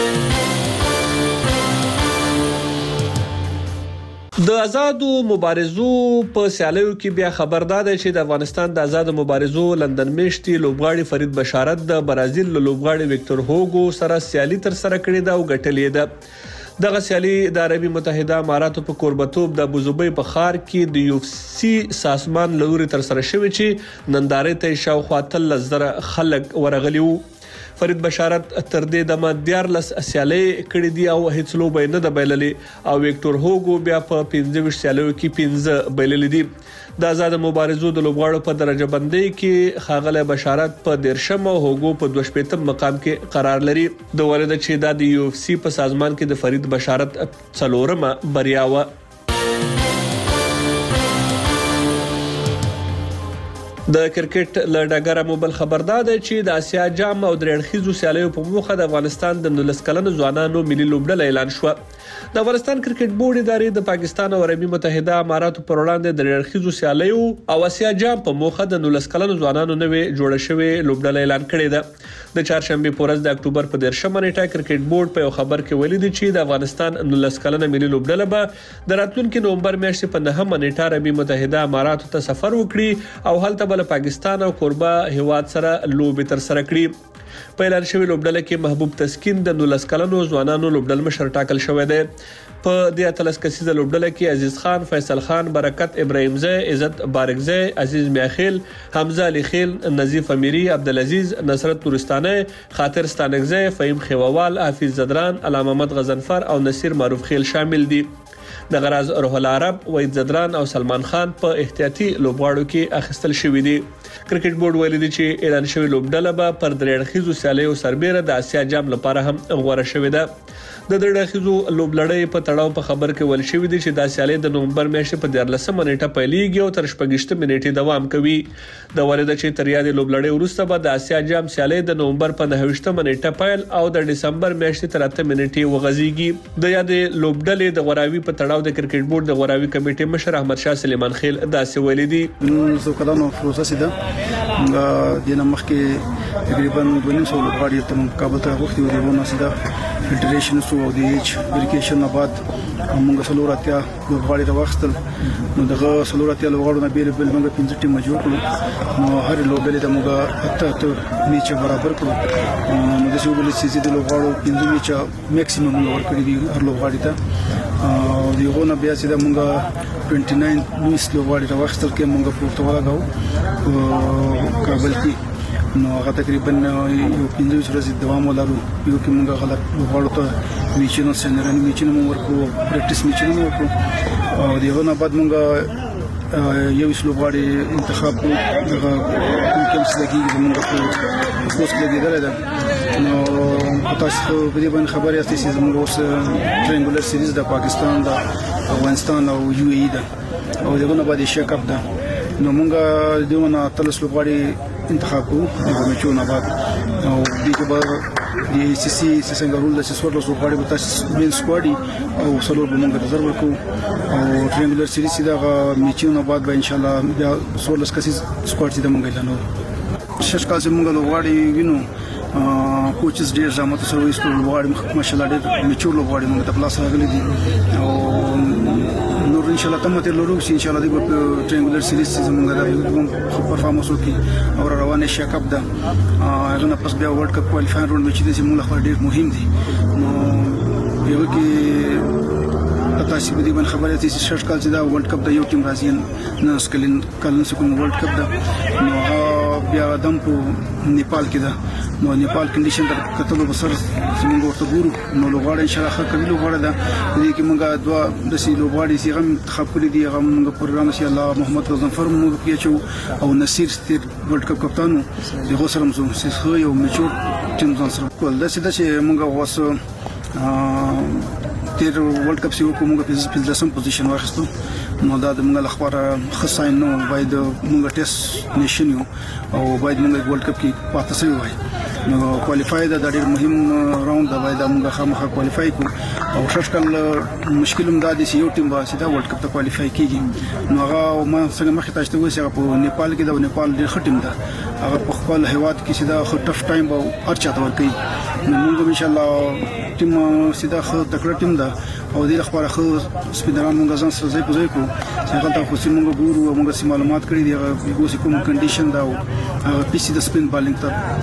د آزادو مبارزو په سیالیو کې بیا خبردار دی چې د افغانستان د آزادو مبارزو لندن میشتي لوبغاړي فرید بشارت د برازیل لوبغاړي وکټور هوګو سره سیالي تر سره کړې ده او ګټلې ده. دغه سیالي د عربي متحده اماراتو په کوربتوب د ابوظبي په ښار کې د UFC سازمان لوري تر سره شوی چې نندارې ته شاوخوا 13,000 خلک ورغلي وو. فرید بشارت تر دې دمه 14 سیالي کړې دي او هیڅ لوبه نه ده بایللې او وکټور هوګو بیا په 15 سیالیو کې 15 بایللې دي. د آزاد مبارزو د لوبغاړو په درجه بندي کې خاغله بشارت په 13 او هوګو په 22 مقام کې قرار لري. د ولادت چې د UFC په سازمان کې د فرید بشارت 4مه بریا و. د کرکټ لړډګر موبایل خبردار دی چې د اسیا جام او درېړخیزو سیالیو په موخه د افغانستان د 19 کلنو ځوانانو ملي لوبډله اعلان شو. د افغانستان کرکټ بورډ ادارې د پاکستان او عربي متحده اماراتو پر وړاندې د درېړخیزو سیالیو او اسیا جام په موخه د 19 کلنو ځوانانو نوې جوړه شوې لوبډله اعلان کړې ده. د چهارشنبه په ورځ د اکتوبر په 13 نیټه کرکټ بورډ په یو خبر کې ویلي دی چې د افغانستان 19 کلنه ملي لوبډله به د راتلونکي نومبر میاشتې په 9 نیټه عربي متحده اماراتو ته سفر وکړي او هلته بل پاکستان او کوربه هیواد سره لوبې تر سره کړي. په اعلان شوی لوبډله کې محبوب تسکین د 19 کلنو ځوانانو لوبډل مشر ټاکل شوی دی. په دې اتلس کسیزه لوبډله کې عزیز خان، فیصل خان، برکت ابراهیمزی، عزت بارکزی، عزیز میاخیل، حمزه علی خیل، نظیف امیری، عبدالعزیز، نصرت تورستانه، خاطر ستانکزی، فهیم خیووال، حافظ زدران، علامه محمد غزنفر او نصیر معروف خیل شامل دي. د غراز روح العرب، وحید زدران او سلمان خان په احتیاطي لوبغاړو کې اخیستل شوی دي. کرکټ بورډ ویلي دی چې اعلان شوی لوبډله به پر درېړخیزو سیالیو سربېره د اسیا جام لپاره هم غوړه شوې ده. د درېړخیزو لوبلړۍ په تړاو په خبر کې ویل شوی دی چې د سیالۍ د نومبر میاشتې په 14 نیټه پیلېږي او تر 28 نیټې دوام کوي. د ورده چې تر یادې لوبلړۍ وروسته به د اسیا جام سیالۍ د نومبر په 29 نیټه پیل او د دسمبر میاشتې تر 8 نیټې وغځيږي. د یادې لوبډلې د غوراوي په تړاو د کرکټ بورډ د غوراوي کمیټې مشر احمد شاه سلیمان خیل داسې ویلي دی. نو کلانو پروسس ده د نمخکې تقریبا 200 لوبغاړي ته کابل ته وختي ودیونه سیده فدریشن سو او د ایچ ویریفیکیشن نه بعد موږ سلوراتیا لوبغاړي راوښتل. نو دغه سلوراتیا لوبغاړو نه بیل موږ 15 ټیم جوړ کړو. نو هر لوبډلې ته موږ اته میچ برابر کړو. نو د څو بل سيزي د لوبغاړو 15 میچ میکسیمم ورکړي دي هر لوبغاړي ته. او دیغه بیا چې موږ 29 میس لوبغاړي راوښتل کې موږ پورته ولاګو کابل کې. نو هغه تقریبا یو 15 ورځې دوام ولرو. یو کې موږ غلط لوبغاړو ته میچونو سنرن میچونو ورکو پریکټیس میچونو ورکو. او دیغه نه بعد موږ یو لوبغاړي انتخاب کړو. دغه کوم څه لګي موږ په اوس کې لګیدل ده. نو تاسو په دې باندې خبرې یاستئ چې موږ اوس ټرینګولر سیریز د پاکستان د افغانستان او یو ای ده او دغه نه باندې شیک اپ ده. نو موږ دونه تلس لوبغاړي انتخاب کوو د میچونو بعد. او دغه به د سی سی څنګه رول د سوړ لوبغاړي به تاسو مین سکواډي او سلور به موږ رزرو ورکو. او ټرینګولر سیریز د میچونو بعد به ان شاء الله بیا 16 کسي سکواډ چې موږ اعلانو. شش کال چې موږ لوبغاړي وینو کوچز ډیر زحمت سره وایي لوبغاړي ماشاءالله ډیر میچور لوبغاړي موږ ته پلاس راغلي دي. او نور ان شاء الله تمه تر لورو ان شاء الله د ټرینګولر سیریز زموږ د پرفارمنس وکي او روانه شیک اپ ده. هغه نه پس بیا ورلد کپ کوالیفایر راوند چې د موږ لپاره ډیر مهم دي. نو یو کې تاسو به دې باندې خبرې چې شش کال چې دا ورلد کپ د یو ټیم راځي نه سکلین کلن سکون ورلد کپ ده. نو بیا دم په نیپال کې ده. نو نیپال کنډیشن د کتلو بسر زموږ ورته ګورو. نو لوغاړي ان شاء الله ښه کوي لوغاړي ده. دې کې موږ دوا د سی لوغاړي سی غم خپل دي هغه موږ پروګرام شي الله محمد غزنفر موږ پیچو او نصیر ستیر ورلد کپ کپتانو د غوسرم زو سه یو میچور ټیم ځان سره کول دا چې موږ واسه تیر ورلد کپ سی کومه په 15 پوزیشن واخستو. نو دا د موږ لپاره خصاین نو باید موږ ټیسټ نشین یو او باید موږ ورلد کپ کې پاتې شوی وای. نو کوالیفای دا ډېر مهم راوند دا باید موږ خامخا کوالیفای کو. او شش کال مشکلم دا دي چې یو ټیم به سیده ورلد کپ ته کوالیفای کیږي. نو هغه ما څنګه مخې تاسو ته وایي چې په نیپال کې د نیپال ډېر ښه ټیم ده. هغه په خپل هیواد کې سیده ښه ټف ټایم به هر چاته ورکوي. نو موږ ان شاء الله ټیم سیده ښه تکړه ټیم ده او د خبره خو سپیدران موږ ځان سره ځای په ځای کو. څنګه تا خو موږ ګورو موږ سم معلومات کړی دی هغه کوم کنډیشن دا او پی سي د سپین بالینګ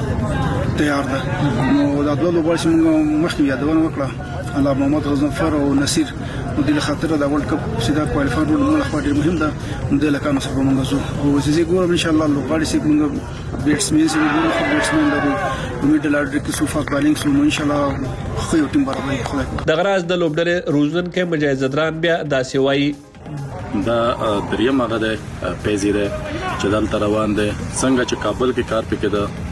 ته تیار ده. نو دا ډول وګورئ چې موږ مخکې یادونه وکړه الله محمد غزنفر او نصیر. نو د خاطر د ورلد کپ سیده کوالیفایر رول موږ خو ډیر مهم ده. نو د لکانو سره موږ زو او زه ګورم ان شاء الله لوغاړي سي موږ بیټسمن سي موږ بیټسمن د میډل آرډر کې سو فاست بالینګ سو ان شاء الله خو یو ټیم برابر خلک. د غراز د لوبډلې روزن کې مجاهدران بیا داسې وایي دا دریم هغه د پیزیره چې دلته روان دي څنګه چې کابل کې کار پکې ده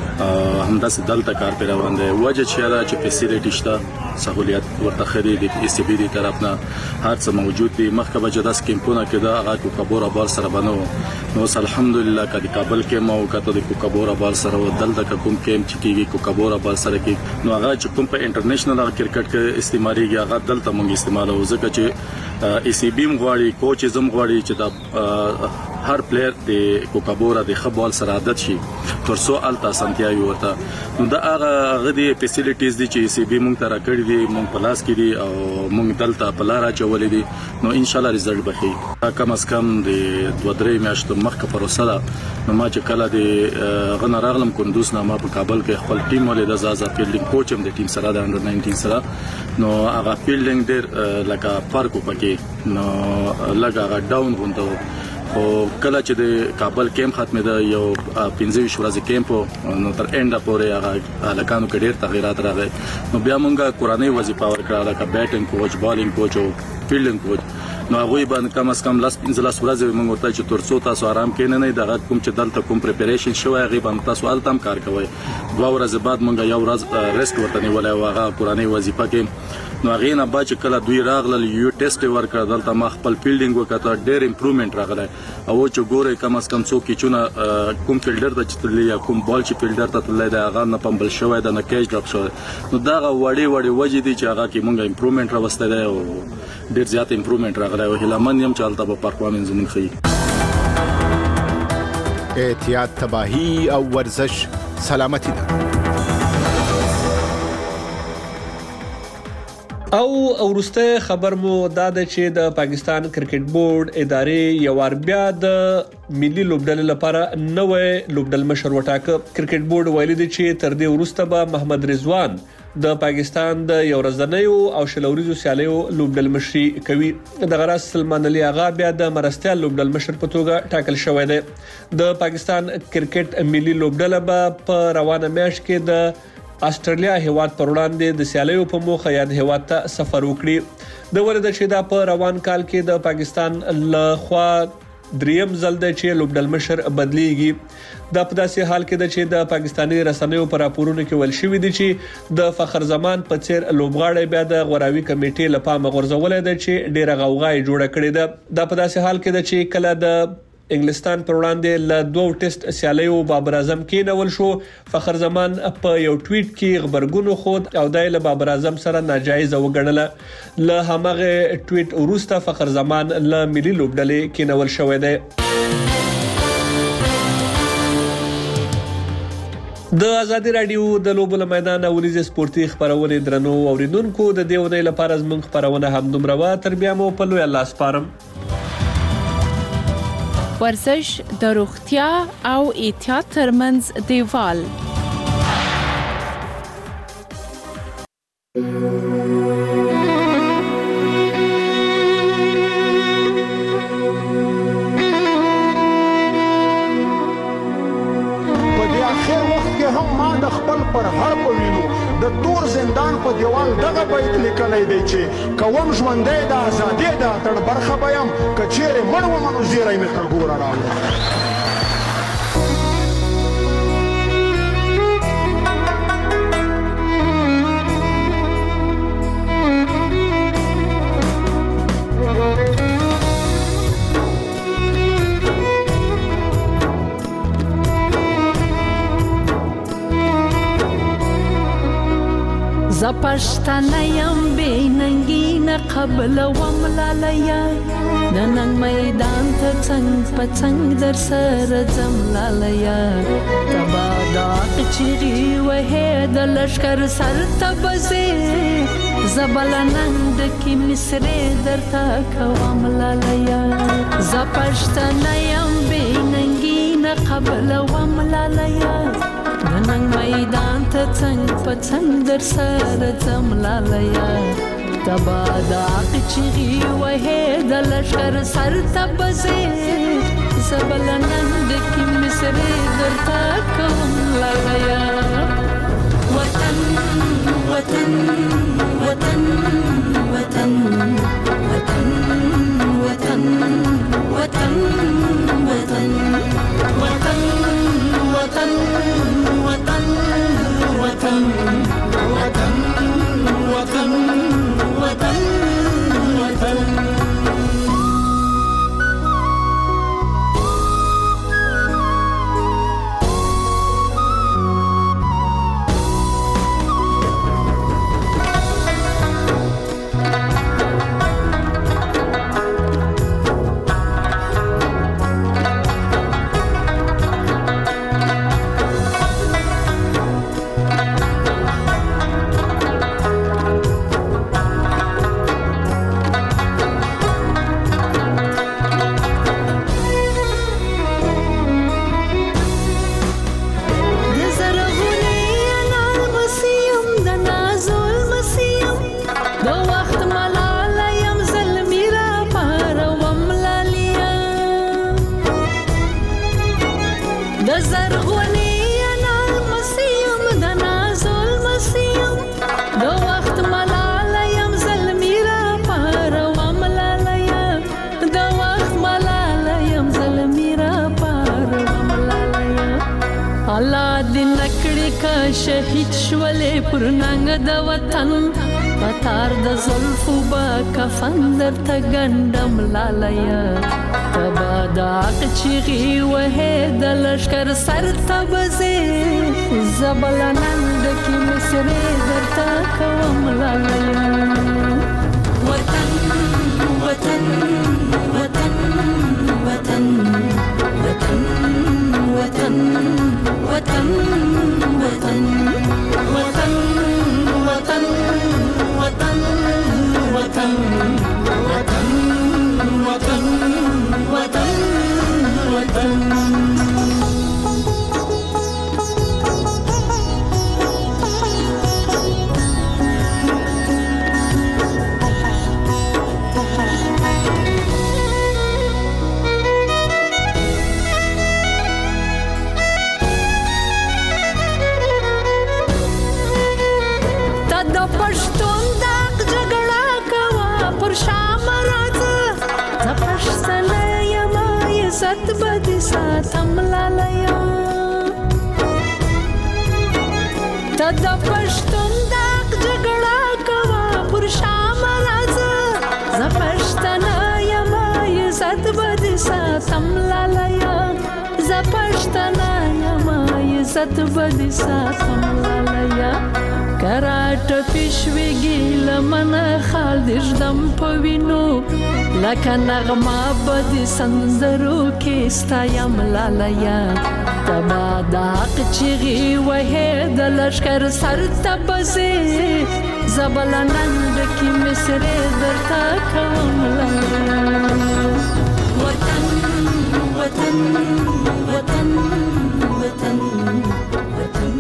همداسې دلته کار پې روان دی. وجه چې دا چې فیسیلیټي شته سہولیت ورته خرید ای سی بی دی طرف نه هر څه موجود دي. مخکې به چې داس کیمپونه کې دا هغه کوکابورا بال سره بنو. نو الحمدلله کدي کابل کې مو کته د کوکابورا بال سره دلته کوم کیمپ چې کیږي کوکابورا بال سره کې نو هغه چې کوم په انټرنیشنل کرکټ کې استعماليږي هغه دلته مونږ استعمالو. ځکه چې ای سی بی مغواړي کوچ زم غواړي چې دا هر پلیئر د کوکابورا د خبال سره عادت شي تر څو الته سنتیا ورته. نو دا هغه غدي فیسیلیټیز دي چې سی بي مونږ ته راکړي دي مونږ پلاس کې دي او مونږ دلته پلارا چولې دي. نو ان شاء الله رزلټ بخي کم از کم د 2-3 میاشتو مخکې پروسه ده. نو ما چې کله د غن راغلم کندوز نه ما په کابل کې خپل ټیم ولې د زازا فیلډینګ کوچ هم د ټیم سره د انډر 19 سره. نو هغه فیلډینګ ډېر لکه فرق وکړي. نو لکه هغه ډاون غونډه او کله چې د کابل کیمپ ختمه ده یو 15 ورځې کیمپ نو تر انډ پورې هغه لکانو کې ډېر تغیرات راغلي. نو بیا مونږه قرآني وظیفه ورکړه لکه بیټینګ کوچ بالینګ کوچ او فیلډینګ کوچ. نو هغه باندې کم از کم لاس 15 ورځې موږ ورته چې ترڅو تاسو آرام کینې نه دغه کوم چې دلته کوم پریپریشن شوی هغه باندې تاسو التم کار کوئ 2 ورځې بعد موږ یو ورځ ریسټ ورته نیولای او هغه پرانی وظیفه کې نو هغه نه بعد چې کله دوی راغله یو ټیسټ ورکړ دلته ما خپل فیلډینګ وکړه ډېر امپروومنت راغله او چې ګوره کم از کم څوک چې کوم فیلډر ته چې یا کوم بال چې فیلډر ته تللی دا هغه نه پمبل شوی دا نه کیچ ډراپ شوی نو دا وړي وجې دي چې هغه کې موږ امپروومنت راوسته دی او ډېر زیات امپروومنت راغلی او هیلمن یم چې هلته به پرفارمنس زموږ ښیي احتیاط تباهي او ورزش سلامتی ده او ورسته خبر مو دا د چې د پاکستان کرکټ بورډ ادارې یو ور بیا د ملي لوبډلې لپاره نوې لوبډل مشر وټاکه کرکټ بورډ ویلي دی چې تر دې وروسته به محمد رضوان د پاکستان د یو ورځنیو او شلوريزو سیالیو لوبډل مشري کوي د غراس سلمان علي اغا بیا د مرستيال لوبډل مشر په توګه ټاکل شوی دی د پاکستان کرکټ ملي لوبډله په روانه میاشت کې د استرالیا هیواد پر وړاندې د سیالیو په موخه یاد هیواد ته سفر وکړي د ولدا چې دا په روان کال کې د پاکستان له خوا دریم ځل د چې لوبډل مشر بدليږي د په داسې حال کې د چې د پاکستاني رسنیو پر راپورونو کې ول شوې دي چې د فخر زمان په څیر لوبغاړي بیا د غوراوي کمیټې لپاره غورځولې ده چې ډیره غوغای جوړه کړې ده د په داسې حال کې د چې کله د انګلستان پر وړاندې ل 2 ټیسټ سیالیو بابر اعظم کې نول شو فخر زمان په یو ټویټ کې خبرګونو خود او د بابر اعظم سره ناجایز وګڼله له همغه ټویټ وروسته فخر زمان ل ملي لوبډلې کې نول شوې ده د ازادي رادیو د لوبو میدان اوریزه سپورتي خبرونه درنو اوریدونکو د دیونه لپاره زموږ خبرونه هم دومره تر بیا مو په لوی الله سپارم ورزش د روغتیا او احتیاط ترمنځ دیوال د تور زندان په دیوال دغه بیت لیکلی دی چې کوم ژوندی د ازادۍ د اتڼ برخه به یم که چیرې مړ ومه نو زیری مې تر ګوره راوړه زپشتنه یم بیننگی قبل وملالیا ننن میدان ته څنګ په څنګ در سره زملالیا تبا دا چیرې وه د لشکر سر تبزه زبلنند کی مصرې درته کوم لالیا زپشتنه یم بیننگی قبل وملالیا نن میدان ته څنګ په څنګ در سره زملالیا تبا دا چیرې وه د لشکر سر تبزه زبلنند کی مصرې درته کوم لالیا وطن وطن وطن وطن وطن وطن وطن وطن وطن وطن وطن وطن وطن وطن وطن وطن شهید شولې پر ننګ د وطن پتار د زلفو با کفن درته ګنډم لالیا تبا د حق چیغې وهې د لښکر سر ته بځې زبل ننګ کې مصرې درته کوم لالیا وطن وطن وطن وطن وطن وطن وطن وطن وطن وطن وطن وطن وطن وطن وطن ست بدی ساتم لالیا تا د پښتون داغ جګړه کوا پر شام راځه ز پښتنه یم ست بدی ساتم لالیا ز پښتنه یم ست بدی ساتم لالیا کراټ پښویږي لمن خال دښدم پوینو لکه نغمه بد سندرو کې ستایم لالیا تبا د حق چیغې وهې د لښکر سر ته بځې زبل ننګ کې مصرې درته کوم لالیا وطن وطن وطن وطن وطن